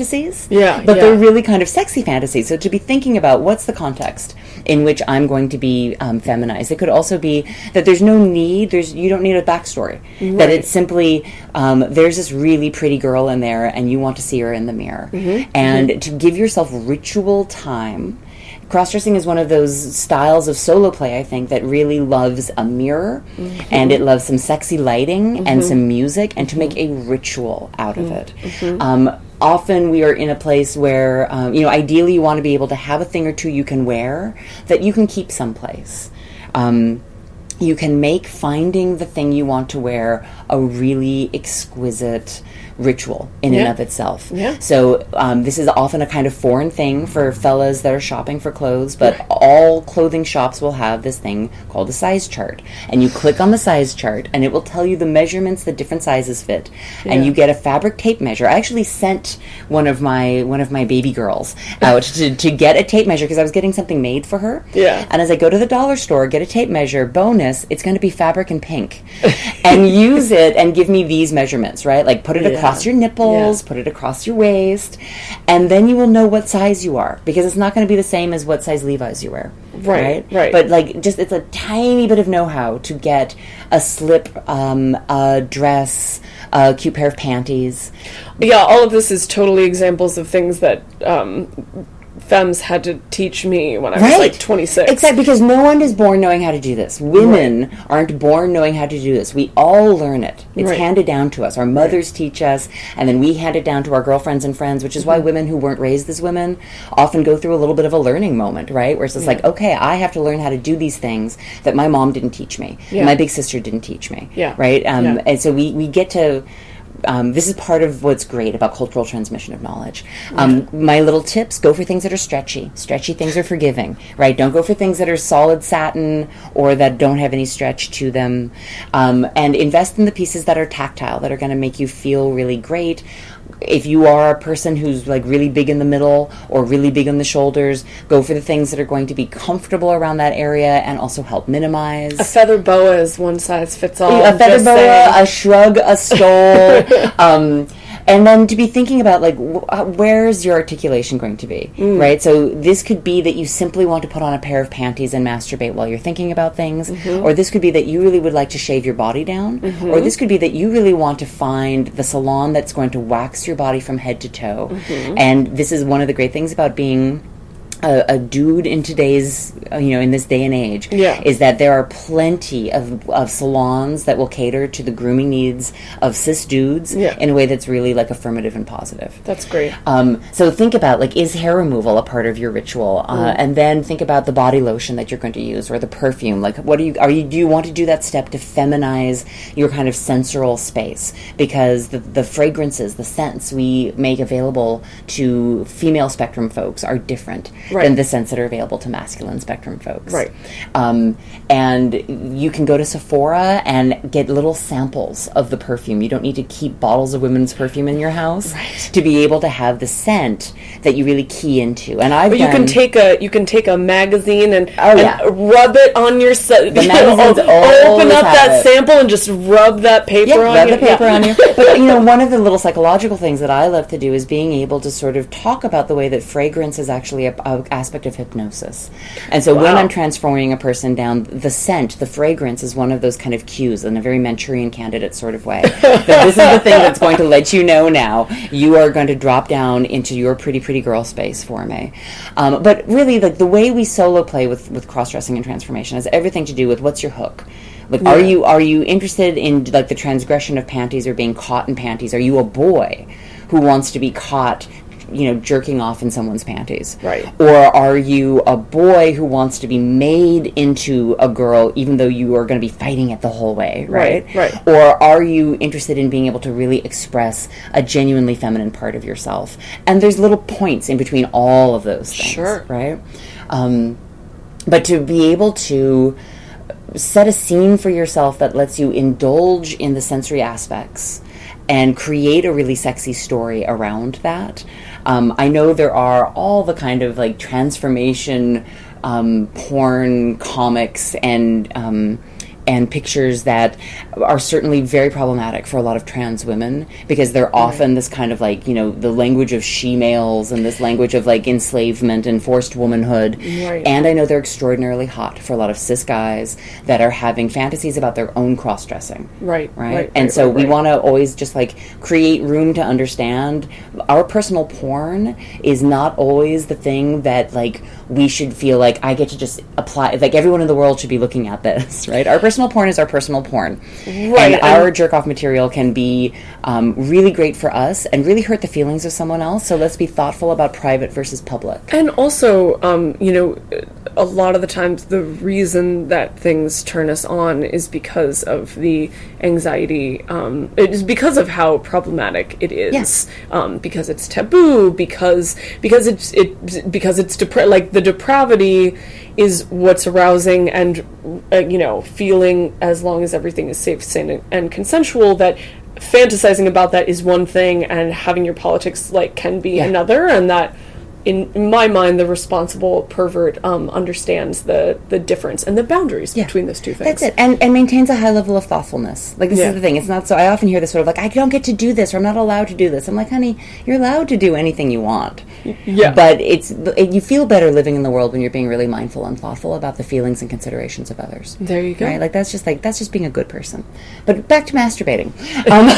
Yeah, but yeah. they're really kind of sexy fantasies. So to be thinking about what's the context in which I'm going to be um, feminized. It could also be that there's no need, there's you don't need a backstory. Right. That it's simply, um, there's this really pretty girl in there and you want to see her in the mirror. Mm-hmm. And mm-hmm. to give yourself ritual time. Cross-dressing is one of those styles of solo play, I think, that really loves a mirror, mm-hmm. and it loves some sexy lighting mm-hmm. and some music, and to make a ritual out of it. Mm-hmm. Um, often we are in a place where, um, you know, ideally you want to be able to have a thing or two you can wear that you can keep someplace. Um, you can make finding the thing you want to wear a really exquisite ritual in yeah. and of itself. Yeah. So um, this is often a kind of foreign thing for fellas that are shopping for clothes, but all clothing shops will have this thing called a size chart. And you click on the size chart and it will tell you the measurements that different sizes fit. Yeah. And you get a fabric tape measure. I actually sent one of my one of my baby girls out to, to get a tape measure because I was getting something made for her. Yeah. And as I go to the dollar store, get a tape measure, bonus, it's going to be fabric and pink. And use it and give me these measurements, right? Like put it yeah. across your nipples, yeah. put it across your waist, and then you will know what size you are, because it's not going to be the same as what size Levi's you wear. Right, right, right. But like, just it's a tiny bit of know-how to get a slip, um, a dress, a cute pair of panties. Yeah, all of this is totally examples of things that um, femmes had to teach me when I was right. like twenty-six. Exactly, because no one is born knowing how to do this. Women right. aren't born knowing how to do this. We all learn it. It's right. handed down to us. Our mothers right. teach us, and then we hand it down to our girlfriends and friends, which is mm-hmm. why women who weren't raised as women often go through a little bit of a learning moment, right? Where it's just yeah. like, okay, I have to learn how to do these things that my mom didn't teach me. Yeah. My big sister didn't teach me. Yeah. Right? Um, yeah. And so we, we get to... Um, this is part of what's great about cultural transmission of knowledge. Um, yeah. My little tips, go for things that are stretchy. Stretchy things are forgiving, right? Don't go for things that are solid satin or that don't have any stretch to them. Um, and invest in the pieces that are tactile, that are going to make you feel really great. If you are a person who's like really big in the middle or really big on the shoulders, go for the things that are going to be comfortable around that area and also help minimize. A feather boa is one size fits all. A feather boa, saying. a shrug, a stole. um, and then to be thinking about like wh- where's your articulation going to be, mm. right? So this could be that you simply want to put on a pair of panties and masturbate while you're thinking about things, mm-hmm. or this could be that you really would like to shave your body down, mm-hmm. or this could be that you really want to find the salon that's going to wax your body from head to toe. Mm-hmm. And this is one of the great things about being A, a dude in today's, uh, you know, in this day and age, yeah. is that there are plenty of, of salons that will cater to the grooming needs of cis dudes yeah. in a way that's really like affirmative and positive. That's great. Um, so think about like, is hair removal a part of your ritual? Uh, mm. And then think about the body lotion that you're going to use or the perfume. Like, what do you are you do you want to do that step to feminize your kind of sensorial space? Because the the fragrances, the scents we make available to female spectrum folks are different. Right. Than the scents that are available to masculine spectrum folks. Right. Um, and you can go to Sephora and get little samples of the perfume. You don't need to keep bottles of women's perfume in your house right. to be able to have the scent that you really key into. And I've or you done, can take a you can take a magazine and, oh, and yeah. rub it on your set. The magazines open up that it. sample and just rub that paper yeah, on rub you. the paper yeah. on you. But you know, one of the little psychological things that I love to do is being able to sort of talk about the way that fragrance is actually a, a aspect of hypnosis. And so wow. when I'm transforming a person down, the scent, the fragrance is one of those kind of cues in a very Manchurian Candidate sort of way. That this is the thing that's going to let you know now you are going to drop down into your pretty, pretty girl space for me. Um, but really, like the way we solo play with, with cross-dressing and transformation has everything to do with what's your hook. Like, yeah. are you are you interested in like the transgression of panties or being caught in panties? Are you a boy who wants to be caught, you know, jerking off in someone's panties? Right. Or are you a boy who wants to be made into a girl even though you are going to be fighting it the whole way, right? Right, right. Or are you interested in being able to really express a genuinely feminine part of yourself? And there's little points in between all of those things, sure. right? Um, but to be able to set a scene for yourself that lets you indulge in the sensory aspects and create a really sexy story around that. Um, I know there are all the kind of like transformation um, porn comics and um, and pictures that are certainly very problematic for a lot of trans women, because they're often this kind of like, you know, the language of she-males and this language of like enslavement and forced womanhood. Right. And I know they're extraordinarily hot for a lot of cis guys that are having fantasies about their own cross-dressing. Right, Right. right, and right, so right, we right. want to always just like create room to understand our personal porn is not always the thing that like we should feel like I get to just apply, like everyone in the world should be looking at this, right? Our personal porn is our personal porn. Right, And our jerk-off material can be um, really great for us and really hurt the feelings of someone else, so let's be thoughtful about private versus public. And also, um, you know, a lot of the times the reason that things turn us on is because of the anxiety. Um, it is because of how problematic it is. Yes. Um, because it's taboo. Because because it's it because it's depra- like the depravity is what's arousing, and uh, you know, feeling as long as everything is safe, sane, and, and consensual, that fantasizing about that is one thing, and having your politics like can be Yeah. another, and that. In, in my mind, the responsible pervert um, understands the, the difference and the boundaries Yeah. between those two things. That's it, and and maintains a high level of thoughtfulness. Like this Yeah. is the thing. It's not so. I often hear this sort of like, I don't get to do this, or I'm not allowed to do this. I'm like, honey, you're allowed to do anything you want. Yeah. But it's it, you feel better living in the world when you're being really mindful and thoughtful about the feelings and considerations of others. There you go. Right? Like that's just like that's just being a good person. But back to masturbating. Um,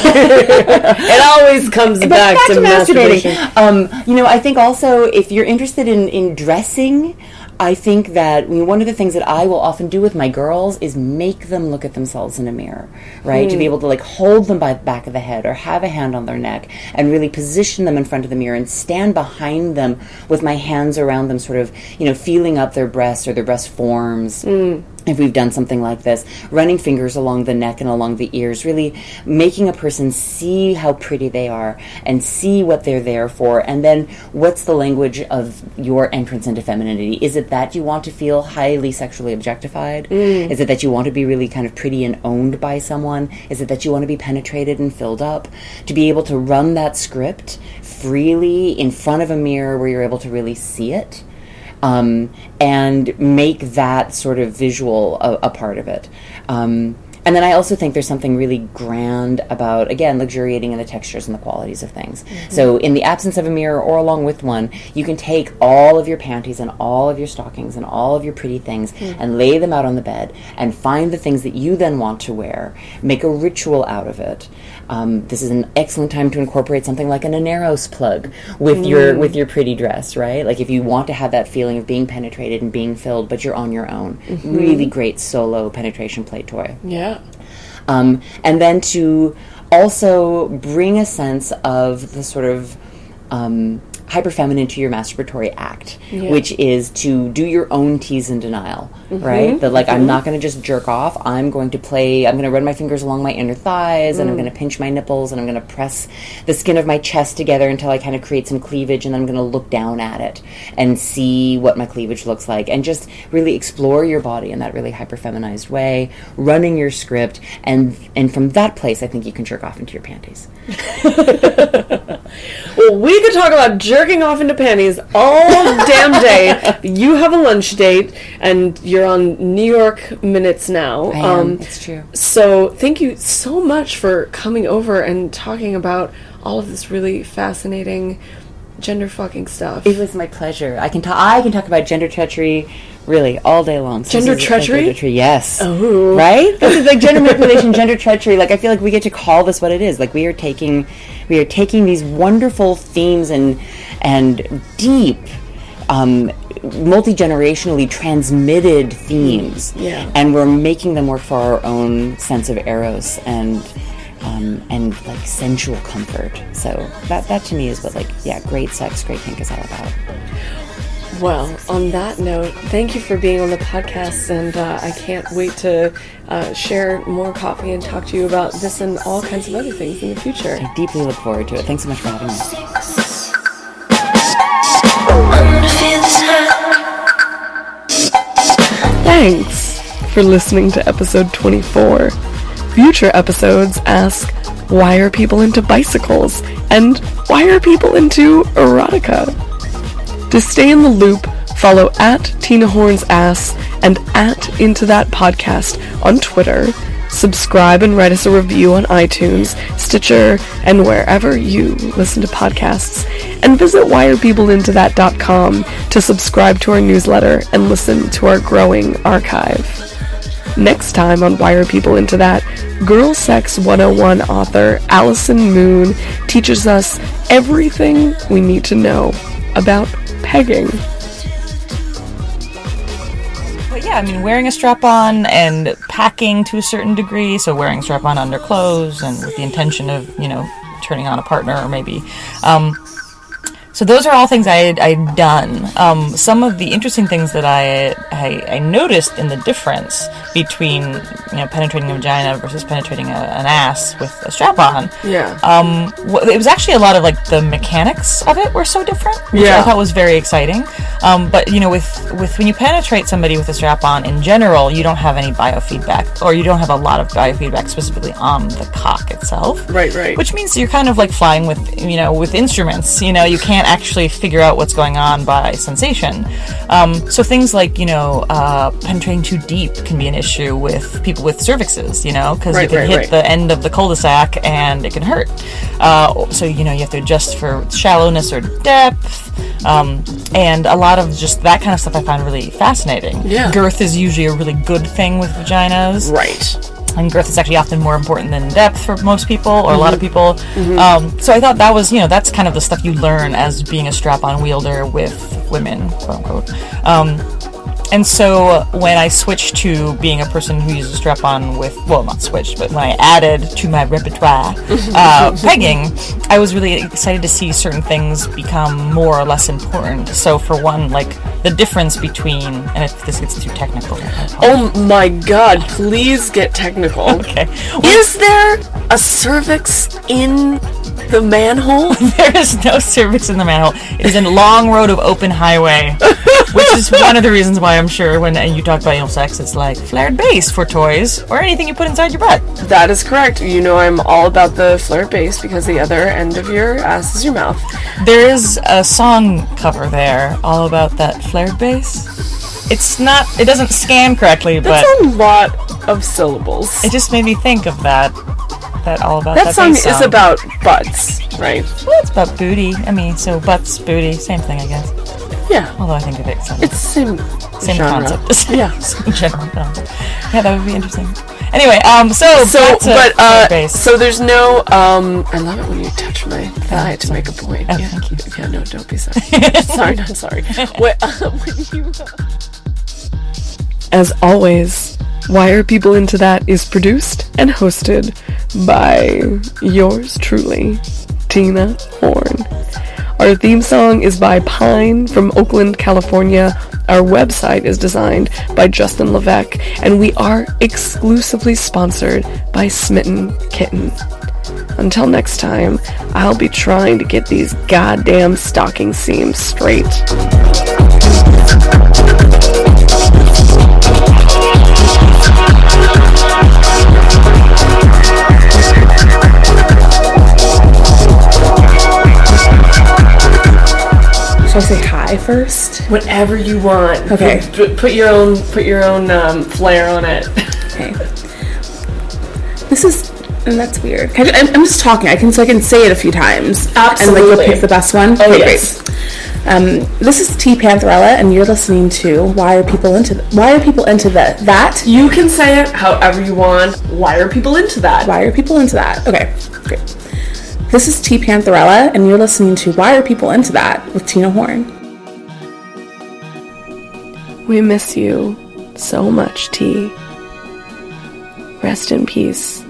It always comes But back, to, masturbation. Um, you know, I think also if you're interested in, in dressing, I think that I mean, one of the things that I will often do with my girls is make them look at themselves in a mirror, right? Hmm. To be able to like hold them by the back of the head or have a hand on their neck and really position them in front of the mirror and stand behind them with my hands around them, sort of, you know, feeling up their breasts or their breast forms. Hmm. If we've done something like this, running fingers along the neck and along the ears, really making a person see how pretty they are and see what they're there for. And then what's the language of your entrance into femininity? Is it that you want to feel highly sexually objectified? Mm. Is it that you want to be really kind of pretty and owned by someone? Is it that you want to be penetrated and filled up? To be able to run that script freely in front of a mirror where you're able to really see it. Um, and make that sort of visual a, a part of it. Um, and then I also think there's something really grand about, again, luxuriating in the textures and the qualities of things. Mm-hmm. So in the absence of a mirror or along with one, you can take all of your panties and all of your stockings and all of your pretty things mm-hmm. and lay them out on the bed and find the things that you then want to wear, make a ritual out of it. Um, this is an excellent time to incorporate something like an Aneros plug with mm. your with your pretty dress, right? Like if you want to have that feeling of being penetrated and being filled, but you're on your own. Mm-hmm. Really great solo penetration play toy. Yeah. Um, and then to also bring a sense of the sort of um, hyperfeminine to your masturbatory act, yeah. which is to do your own tease and denial, mm-hmm. right? That like, mm-hmm. I'm not going to just jerk off. I'm going to play, I'm going to run my fingers along my inner thighs mm. and I'm going to pinch my nipples and I'm going to press the skin of my chest together until I kind of create some cleavage, and then I'm going to look down at it and see what my cleavage looks like and just really explore your body in that really hyperfeminized way, running your script, and and from that place I think you can jerk off into your panties. Well, we could talk about jerking off into panties all damn day. You have a lunch date, and you're on New York minutes now. I am. Um, it's true. So thank you so much for coming over and talking about all of this really fascinating gender fucking stuff. It was my pleasure. I can talk. I can talk about gender treachery really all day long. So gender treachery? Gender tre- yes. Oh. Right? This is like gender manipulation, gender treachery. Like I feel like we get to call this what it is. Like we are taking, we are taking these wonderful themes and and deep, um, multi-generationally transmitted themes, yeah. and we're making them work for our own sense of eros and. Um, and like sensual comfort. So that that to me is what like yeah, great sex, great kink is all about. Well, on that note, thank you for being on the podcast, and uh, I can't wait to uh, share more coffee and talk to you about this and all kinds of other things in the future. I deeply look forward to it. Thanks so much for having me. Thanks for listening to episode twenty-four. Future episodes ask, why are people into bicycles? And why are people into erotica? To stay in the loop, follow at Tina Horn's Ass and at Into That Podcast on Twitter. Subscribe and write us a review on iTunes, Stitcher, and wherever you listen to podcasts. And visit wire people into that dot com to subscribe to our newsletter and listen to our growing archive. Next time on Why Are People Into That, Girl Sex one oh one author Allison Moon teaches us everything we need to know about pegging. But yeah, I mean, wearing a strap-on and packing to a certain degree, so wearing a strap-on under clothes and with the intention of, you know, turning on a partner or maybe. Um, so those are all things I had, I'd done. Um, some of the interesting things that I, I I noticed in the difference between, you know, penetrating a vagina versus penetrating a, an ass with a strap-on. Yeah. Um, it was actually a lot of, like, the mechanics of it were so different, which yeah. I thought was very exciting. Um, but, you know, with, with when you penetrate somebody with a strap-on, in general, you don't have any biofeedback, or you don't have a lot of biofeedback specifically on the cock itself. Right, right. Which means you're kind of like flying with, you know, with instruments. You know, you can't actually figure out what's going on by sensation. Um, so things like, you know, uh, penetrating too deep can be an issue with people with cervixes, you know, because right, you can right, hit right. the end of the cul-de-sac and it can hurt. Uh, so, you know, you have to adjust for shallowness or depth. Um, and a lot of just that kind of stuff I find really fascinating. Yeah. Girth is usually a really good thing with vaginas. Right. And girth is actually often more important than depth for most people, or mm-hmm. a lot of people. Mm-hmm. Um, so I thought that was, you know, that's kind of the stuff you learn as being a strap-on wielder with women, quote unquote. Um, and so when I switched to being a person who uses strap-on with, well, not switched, but when I added to my repertoire uh, pegging, I was really excited to see certain things become more or less important. So for one, like the difference between, and if this gets too technical. Oh my god, please get technical. Okay. Is there a cervix in the manhole? There is no cervix in the manhole. It is a long road of open highway, which is one of the reasons why I'm sure when you talk about anal sex, it's like flared base for toys or anything you put inside your butt. That is correct. You know I'm all about the flared base because the other end of your ass is your mouth. There is a song cover there all about that flared base. It's not, it doesn't scan correctly, but that's a lot of syllables. It just made me think of that. That all about that, that song, song is about butts, right? Well, it's about booty. I mean, so butts, booty, same thing, I guess. Yeah. Although I think of it, so it's the same, same genre. concept. Yeah, same general concept. Yeah, that would be interesting. Anyway, um, so so but uh, base. so there's no um. I love it when you touch my thigh to make a point. Oh, yeah. Thank you. Yeah, no, don't be sorry. sorry, not sorry. What, uh, when you. As always, Why Are People Into That is produced and hosted by yours truly, Tina Horn. Our theme song is by Pine from Oakland, California. Our website is designed by Justin Levesque, and we are exclusively sponsored by Smitten Kitten. Until next time, I'll be trying to get these goddamn stocking seams straight. Should I say hi first? Whatever you want. Okay. Put, put your own put your own um, flair on it. Okay. This is and that's weird. I, I'm, I'm just talking. I can so I can say it a few times. Absolutely. And like you'll pick the best one. Oh okay, yes. Great. Um, this is T Pantherella, and you're listening to Why Are People Into th- Why Are People Into the, That? You can say it however you want. Why are people into that? Why Are People Into That? Okay. Great. This is T Pantherella, and you're listening to Why Are People Into That with Tina Horn. We miss you so much, T. Rest in peace.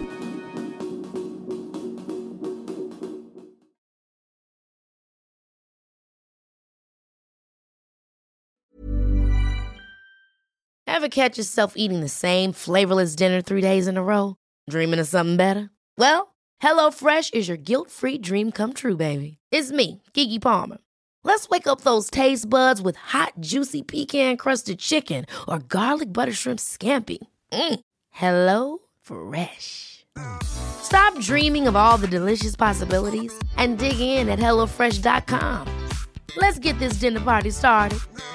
Ever catch yourself eating the same flavorless dinner three days in a row? Dreaming of something better? Well, HelloFresh is your guilt-free dream come true, baby. It's me, Keke Palmer. Let's wake up those taste buds with hot, juicy pecan-crusted chicken or garlic butter shrimp scampi. Mm. Hello Fresh. Stop dreaming of all the delicious possibilities and dig in at hello fresh dot com. Let's get this dinner party started.